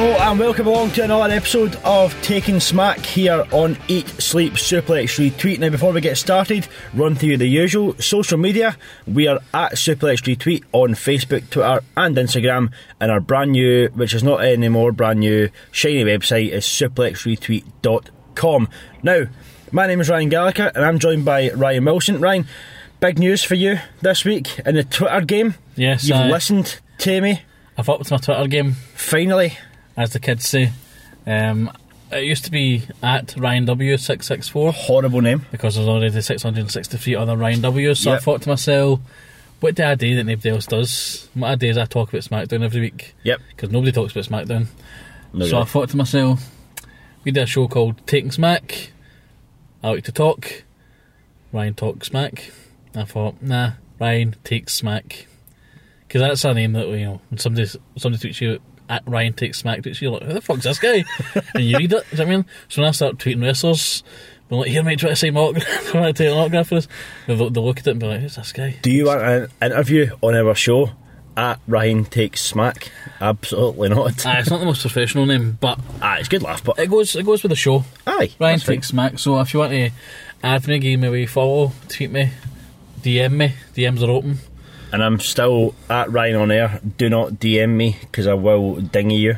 Hello and welcome along to another episode of Taking Smack here on Eat Sleep Suplex Retweet. Now before we get started, run through the usual social media. We are at Suplex Retweet on Facebook, Twitter and Instagram, and our brand new, which is not anymore brand new, shiny website is suplexretweet.com. Now, my name is Ryan Gallagher and I'm joined by Ryan Wilson. Ryan, big news for you this week in the Twitter game. Yes, You've listened to me. I've upped my Twitter game. Finally. As the kids say. It used to be at RyanW664. Horrible name. Because there's already 663 other Ryan W's. So Yep. I thought to myself, what do I do that nobody else does? What I do is I talk about SmackDown every week. Yep. Because nobody talks about SmackDown. No, so I thought to myself, we did a show called Taking Smack. I like to talk. Ryan talks smack. I thought, nah, Ryan takes smack. Because that's a name that, you know, when somebody tweets you at Ryan takes smack, tweets you, you're like, who the fuck's this guy? And you read it, do you know what I mean? So when I start tweeting wrestlers, I'm like, here, mate, try to sign my autograph. Try to take an autograph for this. They'll look at it and be like, who's this guy? Do you want an interview on our show at Ryan Takes Smack? Absolutely not. It's not the most professional name, but It's a good laugh, but it goes with the show. Aye, Ryan that's fine. takes smack. So if you want to add me, give me a wee follow, tweet me, DM me. DMs are open. And I'm still at Ryan on air. Do not DM me because I will dinghy you.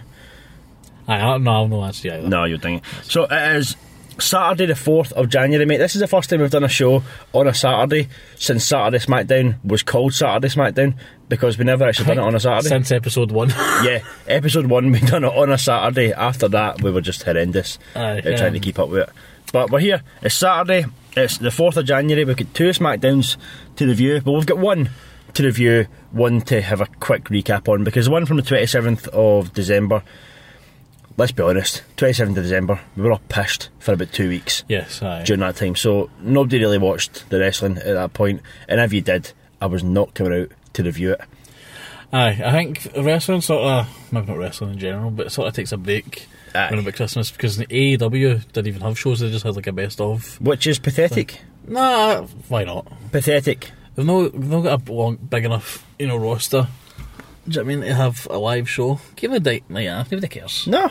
No, no, actually either. No, you'll ding it. So it is Saturday the 4th of January, mate. This is the first time we've done a show on a Saturday since Saturday SmackDown was called Saturday SmackDown, because we never actually done it on a Saturday. Since episode 1. Yeah, episode 1 we done it on a Saturday. After that we were just horrendous Aye, at trying to keep up with it. But we're here. It's Saturday. It's the 4th of January. We've got 2 SmackDowns to review, but we've got one to review, one to have a quick recap on, because the one from the 27th of December, let's be honest, 27th of December, we were all pissed for about 2 weeks. Yes, aye. During that time, so nobody really watched the wrestling at that point, and if you did, I was not coming out to review it. Aye, I think wrestling sort of, maybe not wrestling in general, but it sort of takes a break around about Christmas, because the AEW didn't even have shows, they just had like a best of. Which is pathetic. Nah, why not? Pathetic. They've not got a big enough, roster. Do you know what I mean? To have a live show. Give it a night off, nobody cares. No.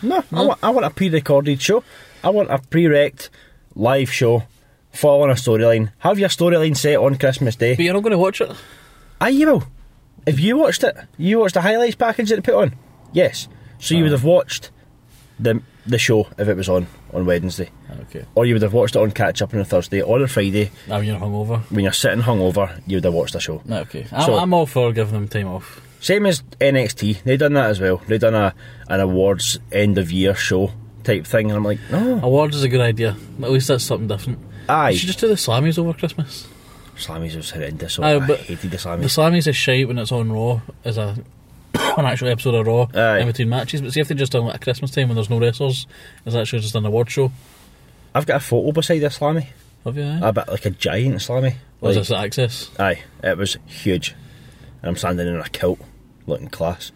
I want a pre-recorded show. I want a pre-rect live show following a storyline. Have your storyline set on Christmas Day. But you're not going to watch it? Aye, you will. If you watched it, you watched the highlights package that they put on. Yes. So you would have watched the show if it was on Wednesday. Okay. Or you would have watched it on catch up on a Thursday or a Friday. Now when you're hungover. When you're sitting hungover, you would have watched the show. Okay. So, I'm all for giving them time off. Same as NXT, they done that as well. They done an awards end of year show type thing, and I'm like, no. Awards is a good idea. At least that's something different. Aye. You should just do the Slammies over Christmas. Slammies was horrendous, so Aye, I but hated the Slammies. The Slammies is shite when it's on Raw as an actual episode of Raw Aye. in between matches. But see if they just done like a Christmas time when there's no wrestlers, it's actually just an award show. I've got a photo beside the Slammy. Have you? Aye? A bit like a giant Slammy. Was Like, this at Access? aye, it was huge. And I'm standing in a kilt, looking class.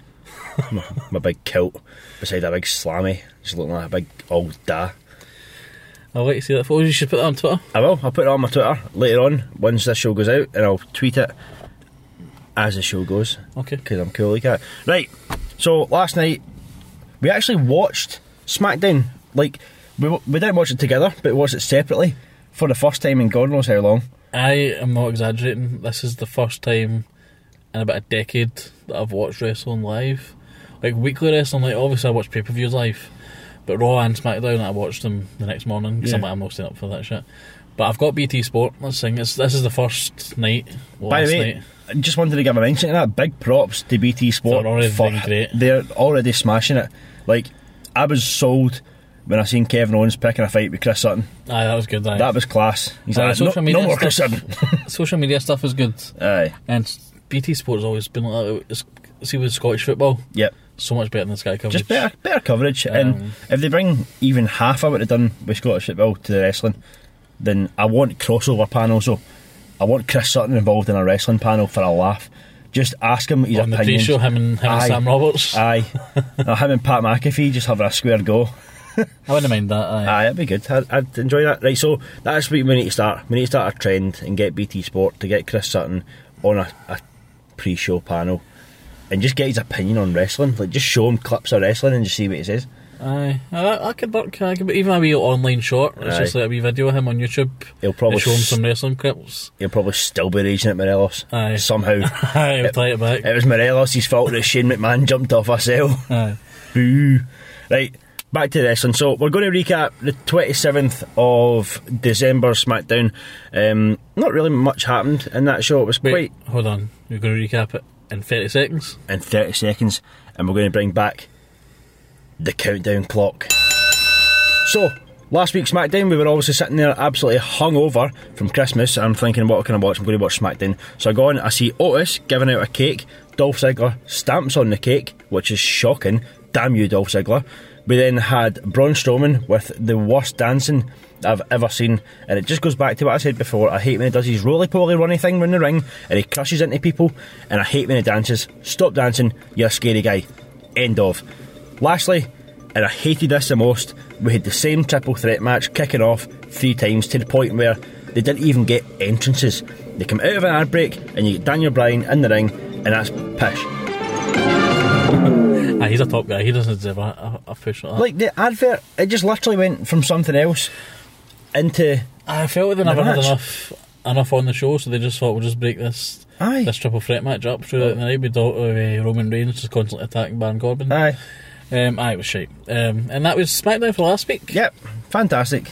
my big kilt beside a big Slammy, just looking like a big old da. I'd like to see that photo. You should put that on Twitter. I will. I'll put it on my Twitter later on once this show goes out, and I'll tweet it as the show goes. Okay. Because I'm cool like that. Right, so last night we actually watched SmackDown. Like, we didn't watch it together, but we watched it separately for the first time in God knows how long. I am not exaggerating. This is the first time in about a decade that I've watched wrestling live. Like weekly wrestling, like obviously I watch pay-per-views live, but Raw and SmackDown I watched them the next morning because I'm not staying up for that shit. But I've got BT Sport. Let's sing. This is the first night. By the way, I just wanted to give a mention to that. Big props to BT Sport. They're already doing great. They're already smashing it. Like, I was sold when I seen Kevin Owens picking a fight with Chris Sutton. Aye, that was good. Aye. That was class. He's like, social media no more Chris stuff. Sutton. Social media stuff is good. Aye. And BT Sport has always been like that. See with Scottish football. Yep. So much better than Sky coverage. Just better coverage. And if they bring even half of what they've done with Scottish football to the wrestling, then I want crossover panels. So I want Chris Sutton involved in a wrestling panel for a laugh. Just ask him his on the opinions. pre-show, him and Sam Roberts. Aye. Him and Pat McAfee just having a square go. I wouldn't mind that. Aye, that'd be good. I'd enjoy that. Right, so that's what we need to start. We need to start a trend and get BT Sport to get Chris Sutton on a pre-show panel and just get his opinion on wrestling. Like, just show him clips of wrestling and just see what he says. Aye, that could work. Even a wee online short. It's just like a wee video of him on YouTube. He'll probably show him some wrestling clips. He'll probably still be raging at Morelos. Aye. Somehow. Aye, he'll tie it back. It was Morelos' fault that Shane McMahon jumped off a cell. Aye. Boo. Right, back to wrestling. So we're going to recap the 27th of December SmackDown. Not really much happened in that show. It was Wait, hold on. You're going to recap it in 30 seconds? In 30 seconds. And we're going to bring back the countdown clock. So, last week's SmackDown, we were obviously sitting there absolutely hungover from Christmas. I'm thinking, what can I watch? I'm going to watch SmackDown. So I go on, I see Otis giving out a cake. Dolph Ziggler stamps on the cake, which is shocking. Damn you, Dolph Ziggler. We then had Braun Strowman with the worst dancing I've ever seen, and it just goes back to what I said before. I hate when he does his roly-poly runny thing around the ring and he crushes into people, and I hate when he dances. Stop dancing, you're a scary guy. End of. Lastly, and I hated this the most, we had the same triple threat match kicking off 3 times to the point where they didn't even get entrances. They come out of an ad break and you get Daniel Bryan in the ring, and that's pish. He's a top guy. He doesn't deserve a push like that. Like, the advert, it just literally went from something else into... I felt like they never had enough on the show, so they just thought, we'll just break this triple threat match up through the night with Roman Reigns just constantly attacking Baron Corbin. Aye. It was shite. And that was SmackDown for last week. Yep, fantastic.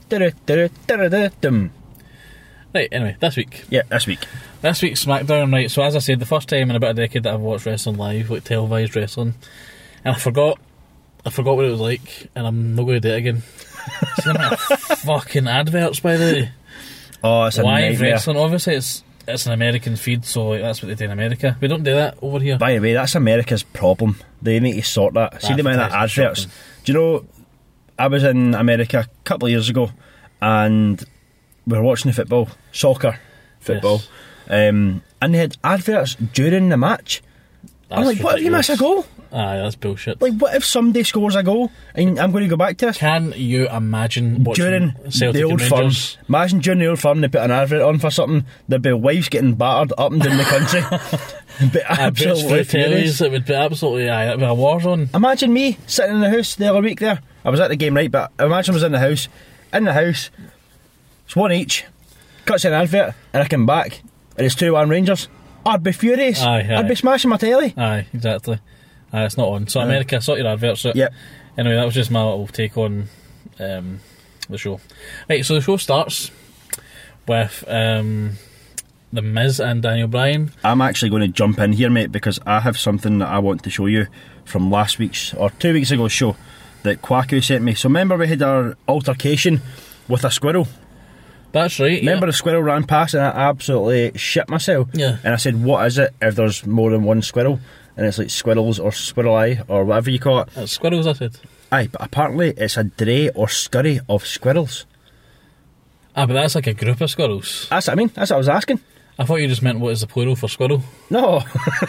Right, anyway, this week. Yeah, this week. This week's SmackDown, right, so as I said, the first time in about a decade that I've watched wrestling live, like televised wrestling, and I forgot what it was like, and I'm not going to do it again. See the fucking adverts, by the way. Oh, it's a live nightmare. wrestling, obviously it's an American feed, so like, that's what they do in America. We don't do that over here. By the way, that's America's problem. They need to sort that. See the amount of adverts. Shocking. Do you know, I was in America a couple of years ago, and we were watching the football, soccer football, Yes. and they had adverts during the match. I'm like, what if you miss a goal? Aye, that's bullshit. Like, what if somebody scores a goal and I'm going to go back to this? Can you imagine watching During Celtic the Old and Firm, Rangers? imagine during the Old Firm they put an advert on for something, there'd be wives getting battered up and down the country. It'd be absolutely furious. It would be absolutely, it would be a war zone. Imagine me sitting in the house the other week there. I was at the game, right, but imagine I was in the house. In the house, it's one each, cuts an advert, and I come back, and it's 2-1 Rangers. I'd be furious. Aye. I'd be smashing my telly. Aye, exactly. It's not on. So America, sort your adverts out. Yep. Anyway, that was just my little take on the show. Right, so the show starts with The Miz and Daniel Bryan. I'm actually going to jump in here, mate, because I have something that I want to show you from last week's, or 2 weeks ago's show, that Kwaku sent me. So remember we had our altercation with a squirrel? That's right. Remember the squirrel ran past and I absolutely shit myself? Yeah. And I said, what is it if there's more than one squirrel? And it's like squirrels or squirrel eye or whatever you call it. That's squirrels, I said. Aye, but apparently it's a dray or scurry of squirrels. But that's like a group of squirrels. That's what I mean, that's what I was asking. I thought you just meant what is the plural for squirrel. No.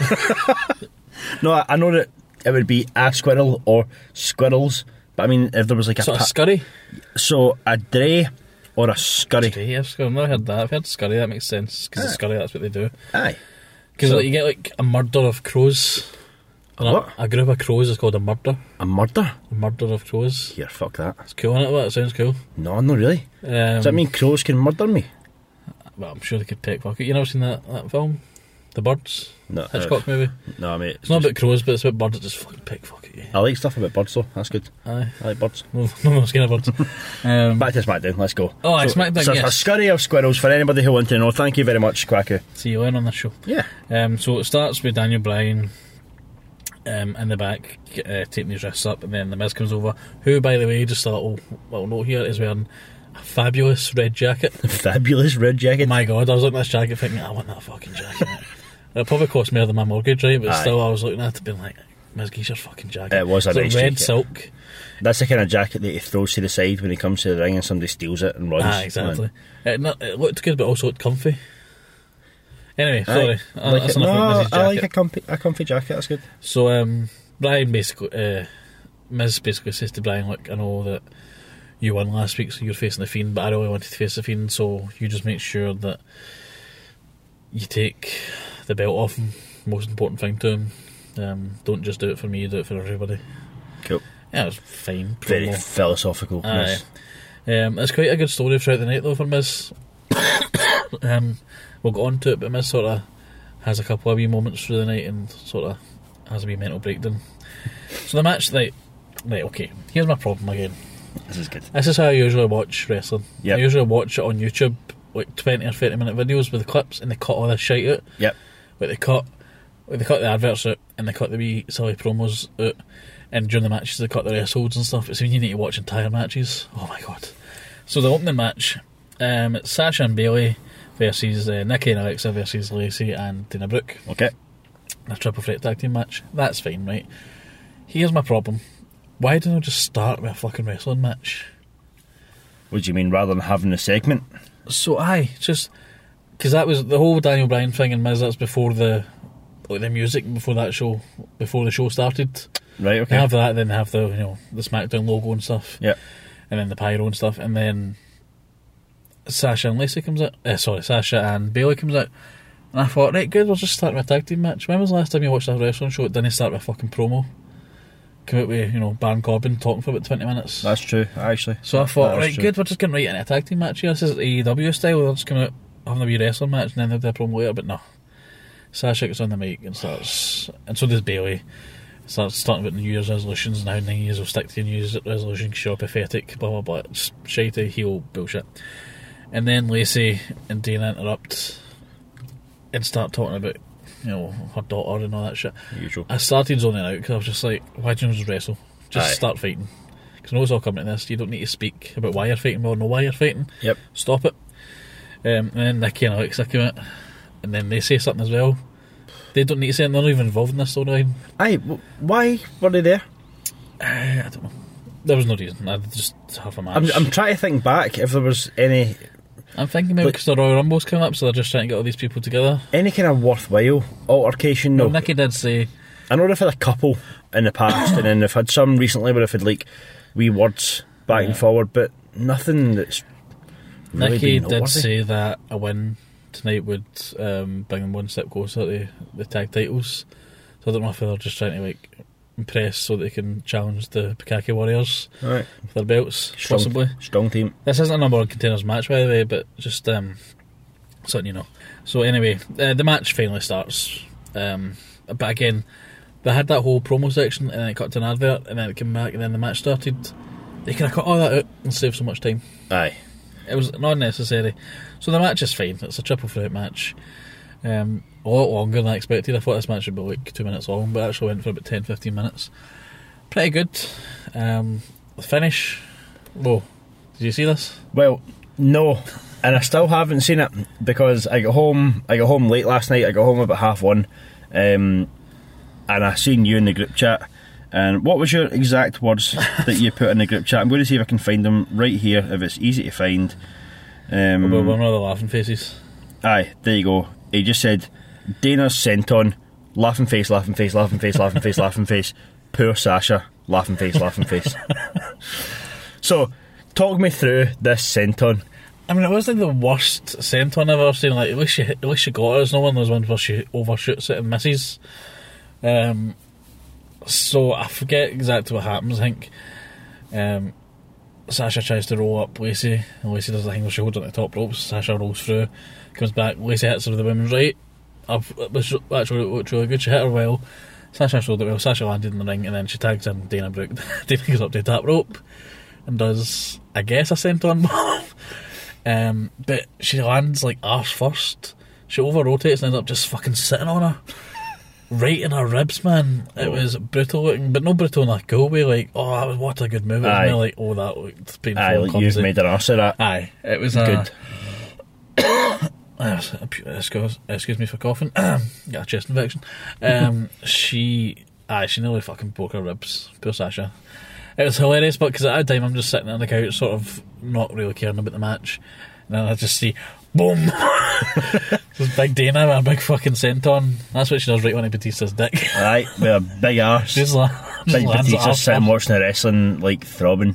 No, I know that it would be a squirrel or squirrels, but I mean if there was like a... So a scurry? So a dray or a scurry. Yeah, I've never heard that. I've heard scurry, that makes sense. Because it's scurry, that's what they do. Aye. Because So- you get like a murder of crows. And What? A group of crows is called a murder. A murder? A murder of crows. Here, fuck that. It's cool, isn't it? Well, it sounds cool. No, not really. Does that mean crows can murder me? Well, I'm sure they could pick pocket. You never seen that film? The Birds? No. Hitchcock movie? No, mate. It's not about crows, but it's about birds that just fucking pick pocket you. I like stuff about birds though, that's good. Aye. I like birds. No, I'm scared of birds. Back to SmackDown, let's go. Oh, aye, SmackDown, So yes. a scurry of squirrels for anybody who wants to know. Thank you very much, Kwaku. See you later on this show. Yeah. So it starts with Daniel Bryan in the back, taking his wrists up, and then the Miz comes over, who, by the way, just a little note here, is wearing a fabulous red jacket. Fabulous red jacket. My God, I was looking at this jacket thinking, I want that fucking jacket. It probably cost more than my mortgage, right? But Aye. still, I was looking at it being like, Miz, get your fucking jacket. It was a It's like nice red jacket. silk. That's the kind of jacket that he throws to the side when he comes to the ring and somebody steals it and runs. Exactly. It looked good, but also looked comfy. Anyway, Aye. sorry. Like That's it. enough No, about Miz's I like jacket. a comfy jacket, that's good. So, Brian basically, Miz basically says to Brian, look, I know that you won last week, so you're facing the Fiend, but I really wanted to face the Fiend, so you just make sure that you take the belt off him. Most important thing to him. Don't just do it for me, do it for everybody. Cool. Yeah, it was fine. Very promo. philosophical. Aye. Yes. It's quite a good story throughout the night though for Miz. We'll get on to it, but Miz sort of has a couple of wee moments through the night and sort of has a wee mental breakdown. So the match, right, okay, here's my problem again. This is good. This is how I usually watch wrestling. Yep. I usually watch it on YouTube, like 20 or 30 minute videos with the clips, and they cut all this shite out. Yep. Like they cut the adverts out, and they cut the wee silly promos out, and during the matches they cut the rest holds and stuff. It's when you need to watch entire matches. Oh my god. So the opening match, it's Sasha and Bayley versus Nikki and Alexa versus Lacey and Dana Brooke. Okay. A triple threat tag team match. That's fine, right? Here's my problem. Why don't I just start with a fucking wrestling match? What do you mean, rather than having a segment? So just because that was the whole Daniel Bryan thing and Miz. That's before the music, before the show started. Right. Okay. They have that, then they have the the SmackDown logo and stuff. Yep. And then the pyro and stuff, and then Sasha and Lacey comes out. Sasha and Bayley comes out. And I thought, right, good, we'll just start with a tag team match. When was the last time you watched a wrestling show that didn't start with a fucking promo? Come out with, Baron Corbin talking for about 20 minutes. That's true, actually. So I thought, right, true. good, we're just getting right into a tag team match here. This is AEW style, we're just coming out having a wee wrestling match and then they'll do a promo later, but no. Sasha gets on the mic and starts, and so does Bayley. Starts talking about New Year's resolutions and how 9 years will stick to your New Year's resolution because you're pathetic, blah blah blah. It's shitey heel bullshit. And then Lacey and Dana interrupt and start talking about, her daughter and all that shit. Usual. I started zoning out because I was just like, why don't you just wrestle? Just Aye. start fighting. Because I know it's all coming to this. You don't need to speak about why you're fighting or know why you're fighting. Yep. Stop it. And then Nikki and Alexa come out, and then they say something as well. They don't need to say it. They're not even involved in this storyline. Aye, why were they there? I don't know. There was no reason. I just have a match. I'm trying to think back if there was any thinking maybe Like- because the Royal Rumble's coming up, so they're just trying to get all these people together. kind of worthwhile altercation. No, Well, Nikki did say, I know they've had a couple in the past, and then they've had some recently where they've had like wee words back and forward, but nothing that's really Nikki been did noteworthy. say that a win tonight would bring them one step closer to the tag titles. So I don't know if they're just trying to impress so that they can challenge the Bukaki Warriors Right. for their belts, possibly. Strong team. This isn't a number one contenders match, by the way, but just something you know. So anyway, the match finally starts. But again, they had that whole promo section, and then it cut to an advert, and then it came back, and then the match started. They could have cut all that out and saved so much time. Aye. It was not necessary. So the match is fine. It's a triple threat match. A lot longer than I expected. I thought this match would be like 2 minutes long, but it actually went for about 10-15 minutes. Pretty good. The finish. Whoa. Did you see this? Well, no, and I still haven't seen it because I got home late last night. I got home about 1:30, and I seen you in the group chat. And what was your exact words that you put in the group chat? I'm going to see if I can find them right here, if it's easy to find. One of the laughing faces. Aye, there you go. He just said, Dana's senton, laughing face, laughing face, laughing face, laughing face, laughing face. Poor Sasha, laughing face, laughing face. So, talk me through this senton. I mean, it wasn't the worst senton I've ever seen. Like, at least she got it. It's not one of those ones where she overshoots it and misses. So I forget exactly what happens. I think Sasha tries to roll up Lacey, and Lacey does the thing where she holds on the top ropes. Sasha rolls through, comes back. Lacey hits her with the women's right. Which actually looked really good. She hit her well. Sasha showed it well. Sasha landed in the ring, and then she tags in Dana Brooke. Dana goes up to the top rope and does, I guess, a senton bomb. But she lands like arse first. She over rotates and ends up just fucking sitting on her. Right in her ribs, man. It was brutal looking, but not brutal in a cool way. Like, oh, that was what a good move. It was more like, oh, that looked painful. Aye, like you've made an arse of that. Aye, it was good. Excuse me for coughing. Got a chest infection. She nearly fucking broke her ribs. Poor Sasha. It was hilarious, but because at that time I'm just sitting on the couch, sort of not really caring about the match, and then I just see, boom, this big Dana with a big fucking senton. That's what she does right on Batista's dick. Aye, with a big arse. Just Big lands it Batista off sitting her. watching the wrestling, like throbbing.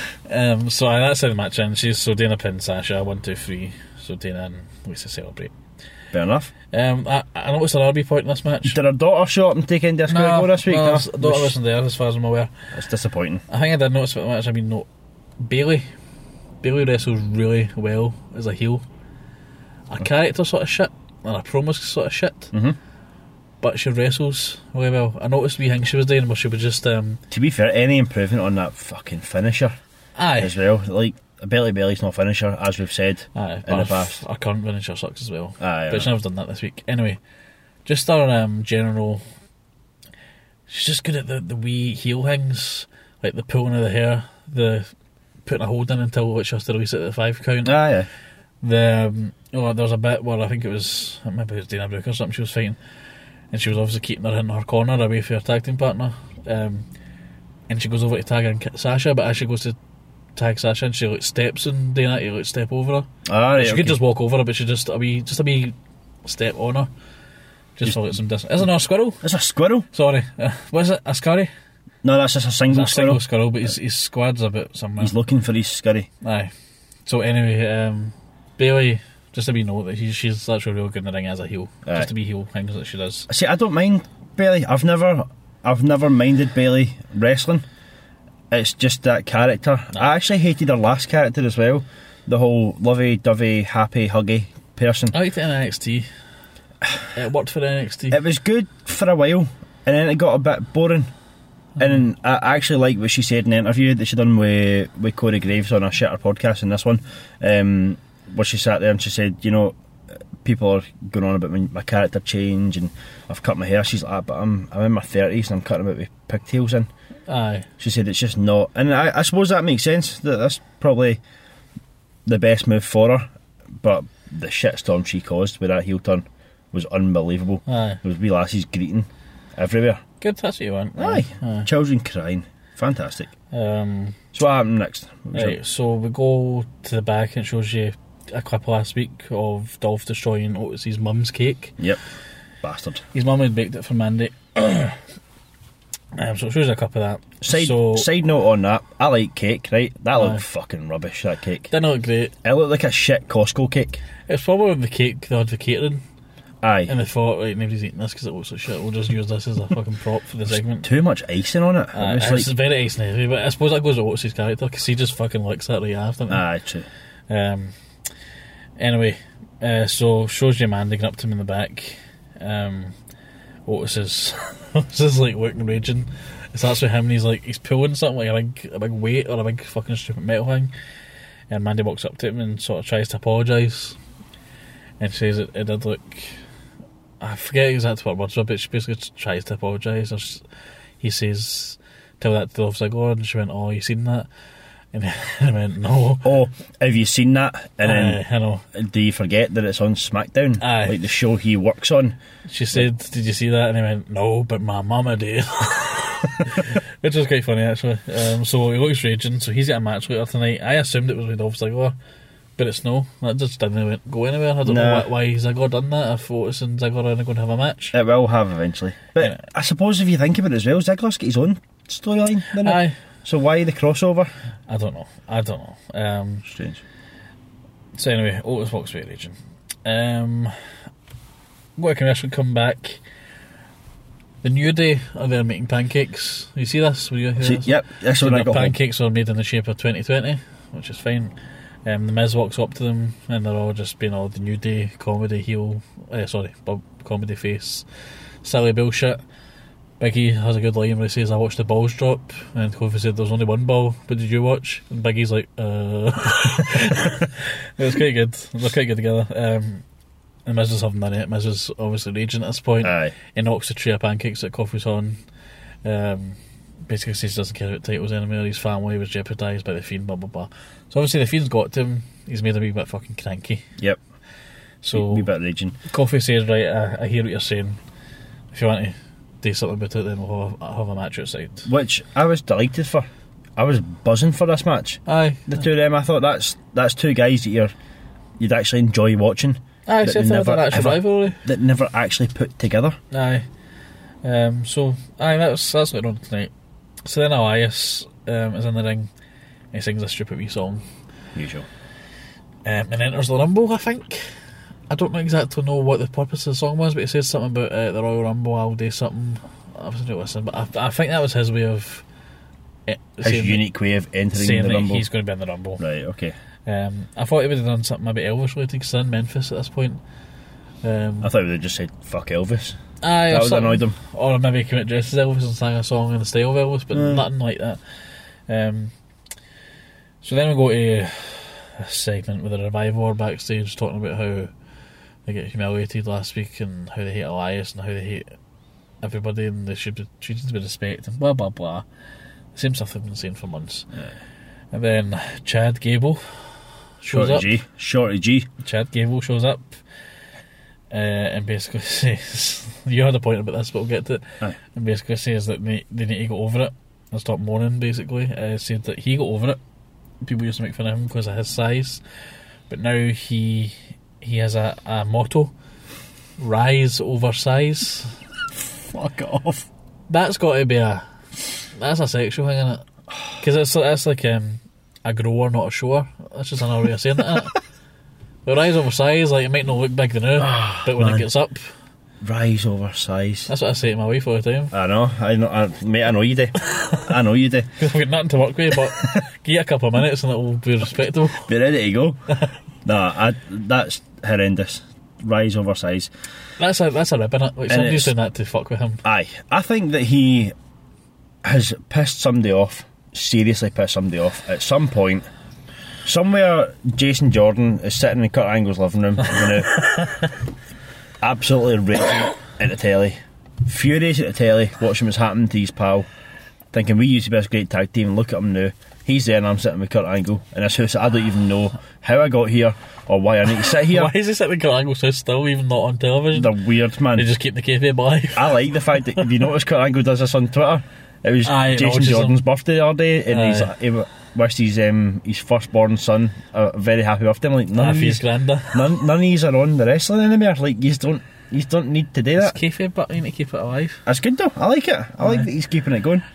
So that's how the match ends. So Dana pinned Sasha 1, 2, 3. So Dana and Lisa celebrate. Fair enough. I noticed an RB point in this match. Did her daughter show up and take in Disco Go this week? No, daughter wasn't there as far as I'm aware. It's disappointing. I think I did notice about the match. I mean, no, Bailey wrestles really well as a heel. Her character sort of shit, and her promos sort of shit. Mm-hmm. But she wrestles really well. I noticed wee thing she was doing where she would just... To be fair, any improvement on that fucking finisher as well. Like, Bailey's no finisher, as we've said in the past. Our current finisher sucks as well. But she's never done that this week. Anyway, just our general... She's just good at the wee heel things, like the pulling of the hair, the putting a hold in until she has to release it at the 5 count. Yeah. There was a bit where I think maybe it was Dana Brooke or something she was fighting, and she was obviously keeping her in her corner away from her tag team partner, and she goes over to tag in Sasha, but as she goes to tag Sasha and she like steps and Dana to like step over her. She could just walk over her, but she just a wee step on her just for like some distance. Isn't it a squirrel? It's a squirrel. Sorry, what is it? A scurry? No, that's just a single squirrel, but his squad's a bit somewhere. He's looking for his scurry. Aye. So anyway, Bailey, just to be note that she's actually really good in the ring as a heel. Just to be heel things that she does. See, I don't mind Bailey. I've never minded Bailey wrestling. It's just that character. No. I actually hated her last character as well. The whole lovey-dovey, happy, huggy person. I liked it in NXT. It worked for NXT. It was good for a while, and then it got a bit boring. And I actually like what she said in the interview that she done with Corey Graves on a Shitter podcast in this one, where she sat there and she said, you know, people are going on about my character change and I've cut my hair. She's like, but I'm in my 30s and I'm cutting it with pigtails in. Aye. She said it's just not, and I suppose that makes sense. That's probably the best move for her, but the shitstorm she caused with that heel turn was unbelievable. Aye. There was wee lassies greeting everywhere. Good, that's what you want. Aye. Children crying. Fantastic. So what happened next? Right, so we go to the back and it shows you a clip last week of Dolph destroying Otis's mum's cake. Yep. Bastard. His mum had baked it for Mandy. So it shows you a clip of that. Side note on that, I like cake, right? That looked fucking rubbish, that cake. Didn't look great. It looked like a shit Costco cake. It's probably the cake they had for catering. Aye. And they thought, right, nobody's eating this because it looks like shit. We'll just use this as a fucking prop for the segment. Too much icing on it. It's very icing heavy, but I suppose that goes with Otis's character because he just fucking likes that right after. Aye, true. Anyway, so shows you Mandy getting up to him in the back. Otis is like looking raging. It starts with him and he's pulling something like a big weight or a big fucking stupid metal thing. And Mandy walks up to him and sort of tries to apologise. And says it did look... I forget exactly what words were, but she basically tries to apologise. He says, tell that to Dolph Ziggler, and she went, oh, you seen that? And he went, no. Oh, have you seen that? And then, I know. Do you forget that it's on SmackDown? Aye. Like the show he works on? She said, did you see that? And he went, no, but my mama did. Which was quite funny, actually. So he looks raging, so he's got a match later tonight. I assumed it was with Dolph Ziggler, but it's no. That just didn't go anywhere. I don't know why Ziggler done that. If Otis and Ziggler are going to have a match, it will have eventually. But yeah. I suppose if you think about it as well, Ziggler's got his own storyline, doesn't it? Aye. So why the crossover? I don't know. Strange. So anyway, Otis walks away raging. What a commercial come back. The New Day are there making pancakes. You see this? Yep. That's what I got. Pancakes are made in the shape of 2020, which is fine. The Miz walks up to them and they're all just being all the New Day comedy comedy face silly bullshit. Biggie has a good line where he says, I watched the balls drop, and Kofi said there's only one ball, but did you watch? And Biggie's like, It was quite good. They're quite good together. And Miz is having none of it. Miz is obviously raging at this point. Aye. He knocks the tray of pancakes that Kofi's on. Basically says he doesn't care about titles anymore. His family was jeopardised by the Fiend, blah blah blah. So obviously the Fiend's got to him. He's made a wee bit fucking cranky. Yep. So a wee bit raging. Kofi says, right, I hear what you're saying. If you want to do something about it, then we'll have a match outside. Which I was delighted for. I was buzzing for this match. Aye. The two of them, I thought that's two guys that you'd actually enjoy watching. Aye, so that never actually put together. Aye. That's what we're on tonight. So then Elias is in the ring and he sings a stupid wee song. Usual. And enters the Rumble, I think. I don't exactly know what the purpose of the song was, but it says something about the Royal Rumble, I'll do something. I wasn't listening, but I think that was his way of... his unique way of entering saying the that Rumble. he's going to be in the Rumble. Right, okay. I thought he would have done something maybe Elvis related, because they're in Memphis at this point. I thought he would have just said, fuck Elvis. Aye, That would have annoyed him. Or maybe he came out dressed as Elvis and sang a song in the style of Elvis, but nothing like that. So then we go to a segment with the Revival are backstage talking about how they get humiliated last week and how they hate Elias and how they hate everybody and they should be treated with respect and blah blah blah. The same stuff they've been saying for months. Yeah. And then Chad Gable shows up. Shorty G. Chad Gable shows up and basically says, you had a point about this, but we'll get to it. Aye. And basically says that they need to go over it and stop mourning, basically. Said that he got over it. People used to make fun of him because of his size, but now he has a motto: rise over size. Fuck off. That's got to be that's a sexual thing, isn't it? Because that's like a grower, not a shower. That's just another way of saying it, isn't it? But rise over size, like it might not look big the now, but when it gets up, rise over size. that's what I say to my wife all the time. I know, mate, I know you do. I know you do. Because I've got nothing to work with, but give it a couple of minutes and it will be respectable. Be ready to go. Nah, that's horrendous. Rise over size. That's a rib, innit? Like somebody's doing that to fuck with him. Aye, I think that he has pissed somebody off. Seriously pissed somebody off at some point. Somewhere Jason Jordan is sitting in Kurt Angle's living room, absolutely raging at the telly, furious at the telly, watching what's happening to his pal, thinking we used to be this great tag team, look at him now. He's there and I'm sitting with Kurt Angle in this house that I don't even know how I got here or why I need to sit here. Why is he sitting in Kurt Angle's house still, even not on television? They're weird, man. They just keep the kayfabe alive. I like the fact that, if you notice, Kurt Angle does this on Twitter. It was Jason Jordan's Jordan's birthday the other day, and he wished his firstborn son a very happy birthday. I'm like, none of these are on the wrestling anymore. Like, you don't need to do that. It's kayfabe, but you need to keep it alive. That's good though. I like it. I like that he's keeping it going.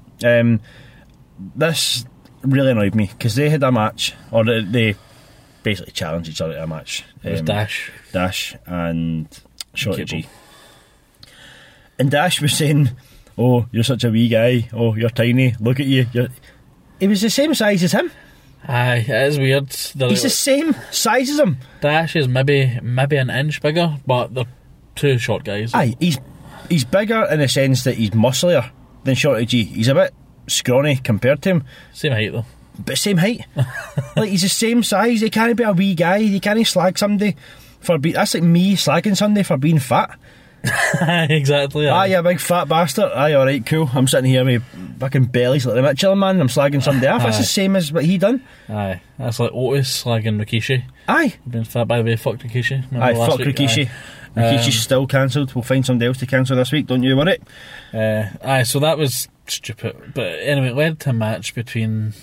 This really annoyed me because they had a match, or they basically challenged each other to a match. It was Dash and Shorty G. And Dash was saying, "Oh, you're such a wee guy. Oh, you're tiny. Look at you. He was the same size as him. Aye, it is weird. He's the same size as him. Dash is maybe an inch bigger, but they're two short guys. Aye, he's bigger in the sense that he's musclier than Shorty G. He's a bit scrawny compared to him. Same height though. But same height. Like, he's the same size. He can't be a wee guy. He can't slag somebody for being... That's like me slagging somebody for being fat. Exactly. Aye, you big fat bastard. Aye, alright, cool. I'm sitting here with fucking bellies like the Mitchell man. I'm slagging somebody off. That's the same as what he done. Aye, that's like Otis slagging Rikishi. Aye. Being fat, by the way, fuck Rikishi. Aye, fuck Rikishi. Rikishi's still cancelled. We'll find somebody else to cancel this week, don't you worry. Aye, so that was stupid. But anyway, it led to a match between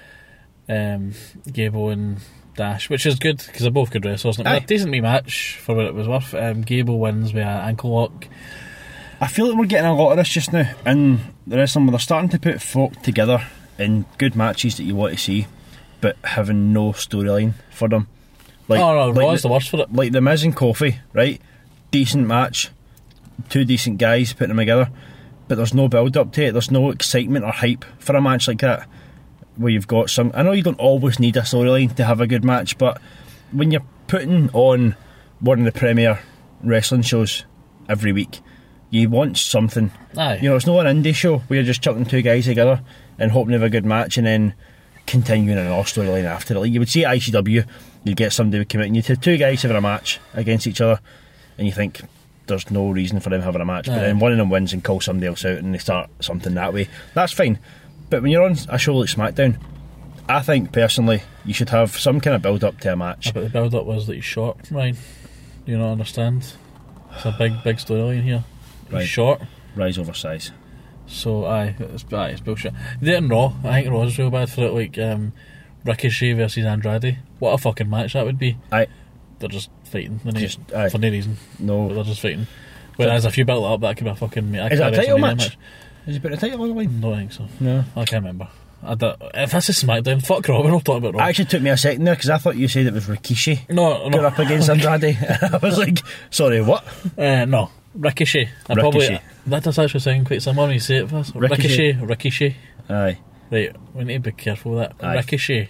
Gable and Dash, which is good because they're both good wrestlers. It was a decent wee match for what it was worth. Gable wins with an ankle lock. I feel like we're getting a lot of this just now in the wrestling where they're starting to put folk together in good matches that you want to see, but having no storyline for them. Raw's the worst for it. Like the Miz and Kofi, right? Decent match, two decent guys putting them together, but there's no build up to it. There's no excitement or hype for a match like that. Where you've got some... I know you don't always need a storyline to have a good match, but when you're putting on one of the premier wrestling shows every week, you want something. Aye. You know, it's not an indie show where you're just chucking two guys together and hoping to have a good match and then continuing another storyline after it. Like you would see at ICW, you'd get somebody committing you to two guys having a match against each other, and you think there's no reason for them having a match, but then one of them wins and calls somebody else out and they start something that way. That's fine. But when you're on a show like SmackDown, I think personally you should have some kind of build up to a match. But the build up was that he's short, Ryan. Do you not understand? It's a big storyline here. He's short. Rise over size. So it's bullshit. They did Raw. I think Raw's real bad for it. Like Ricochet versus Andrade. What a fucking match that would be. Aye. They're just fighting for no reason. No, but they're just fighting. Whereas if you build it up, that could be a fucking... Is it a title match? Has he put a title on the line? I don't think so. No. I can't remember. If this is SmackDown, fuck Raw, we're not talking about Raw. Actually, took me a second there because I thought you said it was Rikishi No. going up against Andrade. I was like, sorry, what? No. Ricochet. That does actually sound quite similar when you say it first. Ricochet. Aye. Right, we need to be careful with that. Aye. Ricochet.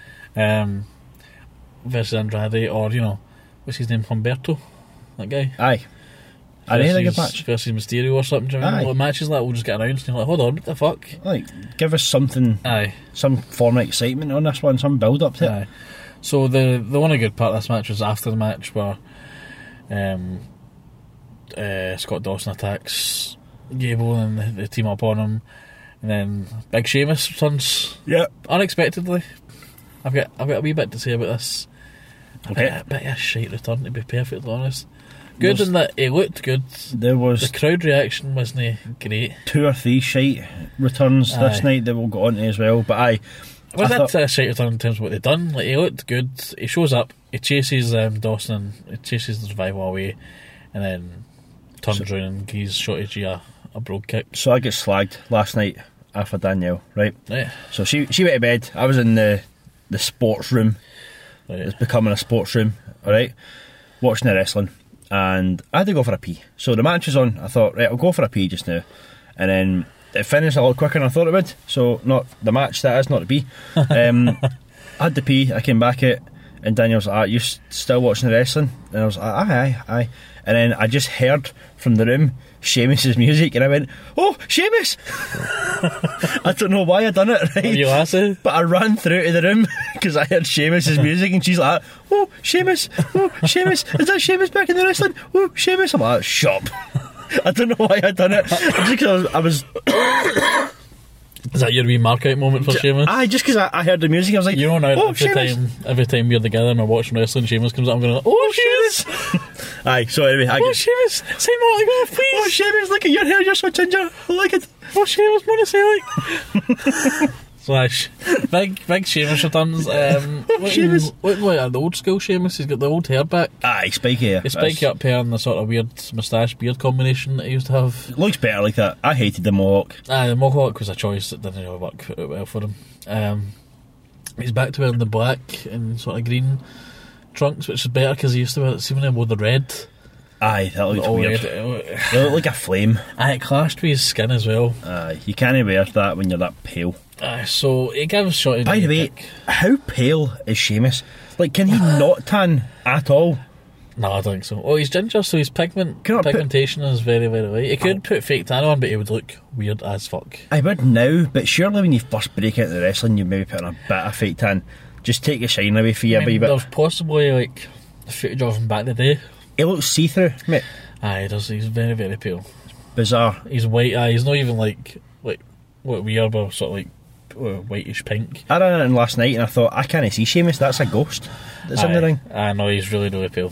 Versus Andrade, or, what's his name? Humberto? That guy? Aye. I really like a match. Versus Mysterio or something. Do you remember what matches like that will just get announced and you're like, hold on, what the fuck? Like, give us something, some form of excitement on this one, some build up to it. Aye. So the only good part of this match was after the match where Scott Dawson attacks Gable and they team up on him, and then Big Sheamus returns. Yep. Unexpectedly. I've got a wee bit to say about this. Okay. A bit of a shite return, to be perfectly honest. Good in that he looked good. There was the crowd reaction wasn't great. 2 or 3 shite returns this night that we'll go on to as well. But I that's a shite return in terms of what they've done. Like, he looked good. He shows up. He chases Dawson. He chases the Revival away, and then turns around and gives Shorty G a brogue kick. So I get slagged last night after Danielle, right? Yeah. So she went to bed. I was in the sports room. Right. It's becoming a sports room. All right, watching the wrestling. And I had to go for a pee. So the match was on. I thought, right, I'll go for a pee just now. And then it finished a lot quicker than I thought it would. So not the match, that is, not the pee. I had to pee. I came back out, and Daniel was like, you still watching the wrestling? And I was like, aye. And then I just heard from the room Sheamus's music, and I went, oh, Sheamus! I don't know why I done it, right? You lasted? But I ran through to the room because I heard Sheamus's music, and she's like, oh, Sheamus, is that Sheamus back in the wrestling? Oh, Sheamus. I'm like, shut up. I don't know why I done it. Just because I was Is that your wee mark out moment for Sheamus? Aye, just because I heard the music, I was like, you know now, oh, every time we're together and we're watching wrestling, Sheamus comes up, I'm going, oh, Sheamus! Aye, so anyway, Sheamus, say more autograph, please! Oh, Sheamus, look at your hair, you're so ginger, I like it. Oh, Sheamus, want to say like... Slash big Sheamus returns. Sheamus. What the old school Sheamus? He's got the old hair back. Aye, spiky hair. The spiky up hair and the sort of weird moustache beard combination that he used to have. It looks better like that. I hated the mohawk. Aye, the mohawk was a choice that didn't really work out well for him. He's back to wearing the black and sort of green trunks, which is better because he used to wear, see when he wore the red. Aye, that looked weird. It looked like a flame. Aye, it clashed with his skin as well. Aye, you can't wear that when you're that pale. Aye, so he gives Shorty. By the way, how pale is Sheamus? Like, can he not tan at all? No, I don't think so. Oh, he's ginger, so his pigmentation is very, very light. He could put fake tan on, but he would look weird as fuck. I would now, but surely when you first break out the wrestling, you maybe put on a bit of fake tan. Just take the shine away for you a wee bit. There's possibly like footage of him back in the day. He looks see-through, mate. Aye, he does. He's very, very pale. Bizarre. He's white. Aye, he's not even like what we are, but sort of like whitish pink. I ran in last night and I thought, I can't see Sheamus, that's a ghost that's in the ring. I know, he's really, really pale.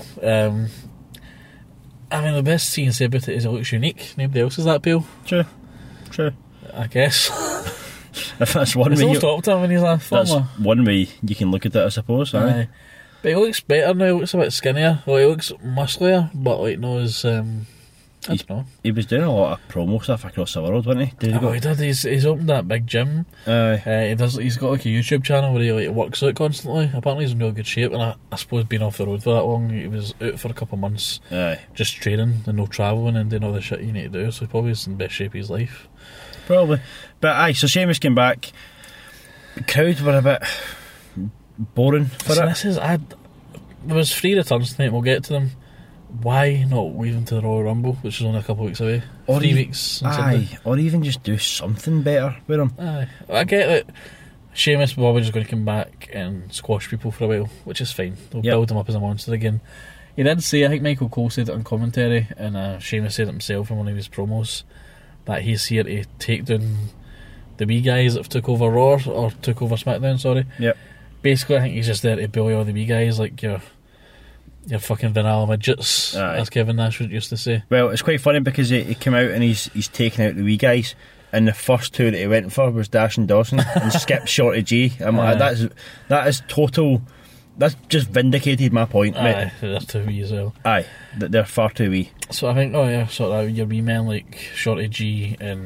I mean, the best thing to say about it is it looks unique. Nobody else is that pale. True. I guess. If that's one way, stopped him when he's a former. That's one way you can look at it, I suppose. Aye. But he looks better now. He looks a bit skinnier. Well, he looks musclier, but like no, his I don't know. He was doing a lot of promo stuff across the world, wasn't he? He did. He's opened that big gym. He's got like a YouTube channel where he like works out constantly. Apparently he's in real good shape, and I suppose being off the road for that long, he was out for a couple of months, just training and no travelling and doing all the shit you need to do. So he probably is in the best shape of his life. Probably, but so Sheamus came back. The crowd were a bit boring for it. There was 3 returns tonight. We'll get to them. Why not weave into the Royal Rumble, which is only a couple of weeks away? Or 3 weeks. Or even just do something better with him. Aye, I get that. Sheamus probably just going to come back and squash people for a while, which is fine. They'll build him up as a monster again. He did say, I think Michael Cole said it on commentary, and Sheamus said it himself in one of his promos, that he's here to take down the wee guys that have took over Raw, or took over SmackDown, sorry. Yep. Basically, I think he's just there to bully all the wee guys, like your fucking vanilla midgets, as Kevin Nash used to say. Well, it's quite funny because he came out and he's taken out the wee guys, and the first 2 that he went for was Dash and Dawson and skipped Shorty G. I'm like, that is total. That's just vindicated my point, mate. Aye, they're too wee as well. Aye, they're far too wee. So I think, sort of your wee men like Shorty G and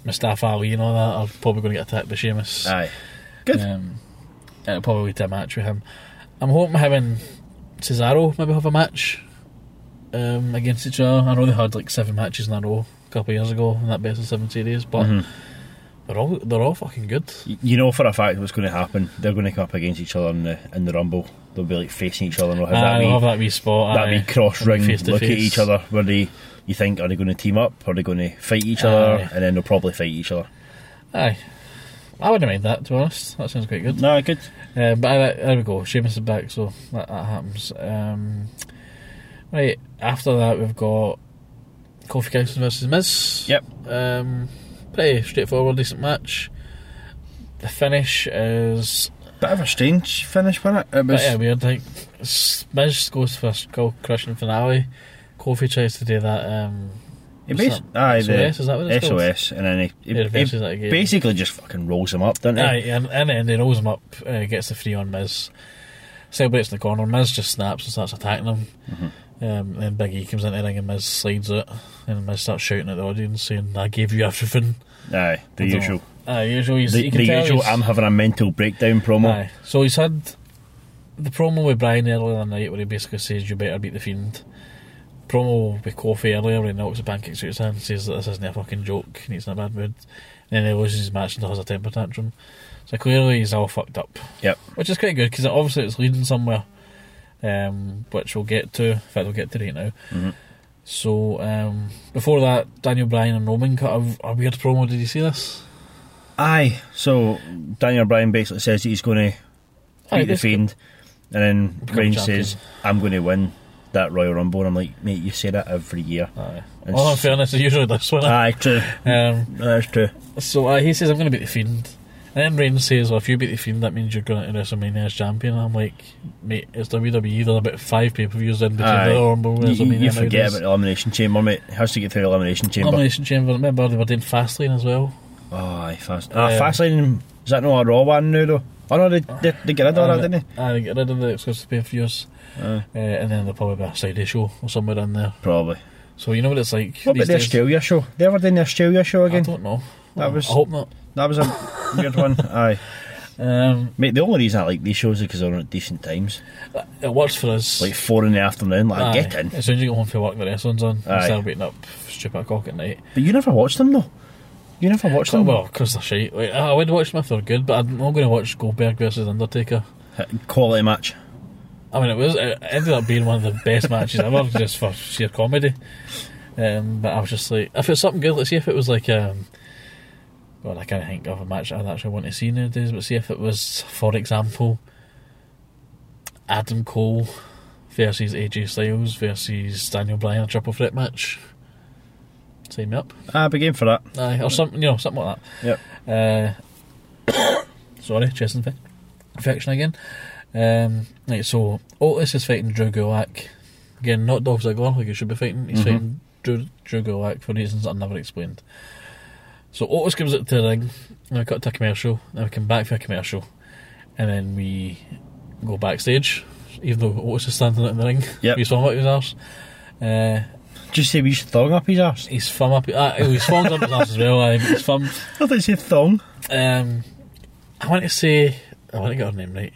Mustafa Ali and all that are probably going to get attacked by Sheamus. Aye. Good. It'll probably lead to a match with him. I'm hoping him and Cesaro maybe have a match against each other. I know they had like 7 matches in a row a couple of years ago in that best of 7 series, but they're all fucking good. You know for a fact what's going to happen. They're going to come up against each other in the Rumble. They'll be like facing each other and they'll have that wee spot. That wee cross ring, look at each other where you think, are they going to team up? Are they going to fight each other? And then they'll probably fight each other. Aye. I wouldn't mind that, to be honest. That sounds quite good. No, good. But there we go. Sheamus is back, so that happens. Right, after that we've got Kofi Kingston versus Miz. Yep. Pretty straightforward, decent match. The finish is... Bit of a strange finish, wasn't it? It was... Bit weird, like, Miz goes for a skull-crushing finale. Kofi tries to do that... SOS, is that what it's called? SOS, and then he that again. basically just fucking rolls him up, doesn't he? Aye, and then he rolls him up, gets the 3 on Miz, celebrates in the corner. Miz just snaps and starts attacking him. Then Big E comes into the ring and Miz slides it, and Miz starts shouting at the audience saying, "I gave you everything." Aye, the usual. Aye, usual. The usual. I'm having a mental breakdown promo. Aye, so he's had the promo with Bryan earlier in the night where he basically says, "You better beat the Fiend." Promo with Kofi earlier when he knocks the pancakes out his hand, says that this isn't a fucking joke and he's in a bad mood. And then he loses his match and has a temper tantrum. So clearly he's all fucked up. Yep. Which is quite good because obviously it's leading somewhere, which we'll get to. In fact, we'll get to right now. So before that, Daniel Bryan and Roman cut a weird promo. Did you see this? Aye. So Daniel Bryan basically says that he's going to beat the Fiend, and then Bryan says, "I'm going to win that Royal Rumble," and I'm like, mate, you say that every year. Aye. Well, in fairness, it's usually this one. Aye, true. That's true. So he says, "I'm going to beat the Fiend," and then Reigns says, "Well, if you beat the Fiend, that means you're going to WrestleMania as champion." And I'm like, mate, it's WWE. There's about 5 pay-per-views in between the Royal Rumble and WrestleMania. You forget about the Elimination Chamber, mate. It has to get through the Elimination Chamber. Elimination Chamber. Remember they were doing Fastlane as well. Oh, aye, Fastlane. Is that not a Raw one now though? Oh no, they get rid of that, didn't they? They get rid of the exclusive pay-per-views. And then there'll probably be a side show or somewhere in there. Probably. So you know what it's like. What about the Australia show? They ever done the Australia show again? I don't know. I hope not. That was a weird one. Aye. Mate, the only reason I like these shows is because they're on at decent times. It works for us. Like 4 in the afternoon. Like, get in. As soon as you get home from work, the wrestling's on. Instead of waiting up stupid o'clock at night. But you never watched them though. You never watched them? Well, because they're shite. Like, I would watch them if they're good, but I'm not going to watch Goldberg versus Undertaker. Quality match. I mean, it ended up being one of the best matches ever, just for sheer comedy. But I was just like, if it's something good, let's see if it was like, well, I can't think of a match I'd actually want to see nowadays, but see if it was, for example, Adam Cole versus AJ Styles versus Daniel Bryan, a triple threat match. Sign me up. I'd be game for that. Aye, or something, something like that. Yep. Sorry, chest infection again. Right, so Otis is fighting Drew Gulak. Again, not Dolph Ziggler like he should be fighting. He's fighting Drew Gulak for reasons I've never explained. So Otis comes out to the ring, and we cut to a commercial, then we come back for a commercial, and then we go backstage, even though Otis is standing out in the ring. Yep. He's falling up his arse. Just say he's thong up his arse. He's thumb up. He's thonged up his arse as well. His thumb. I thought you said thong. I want to get her name right.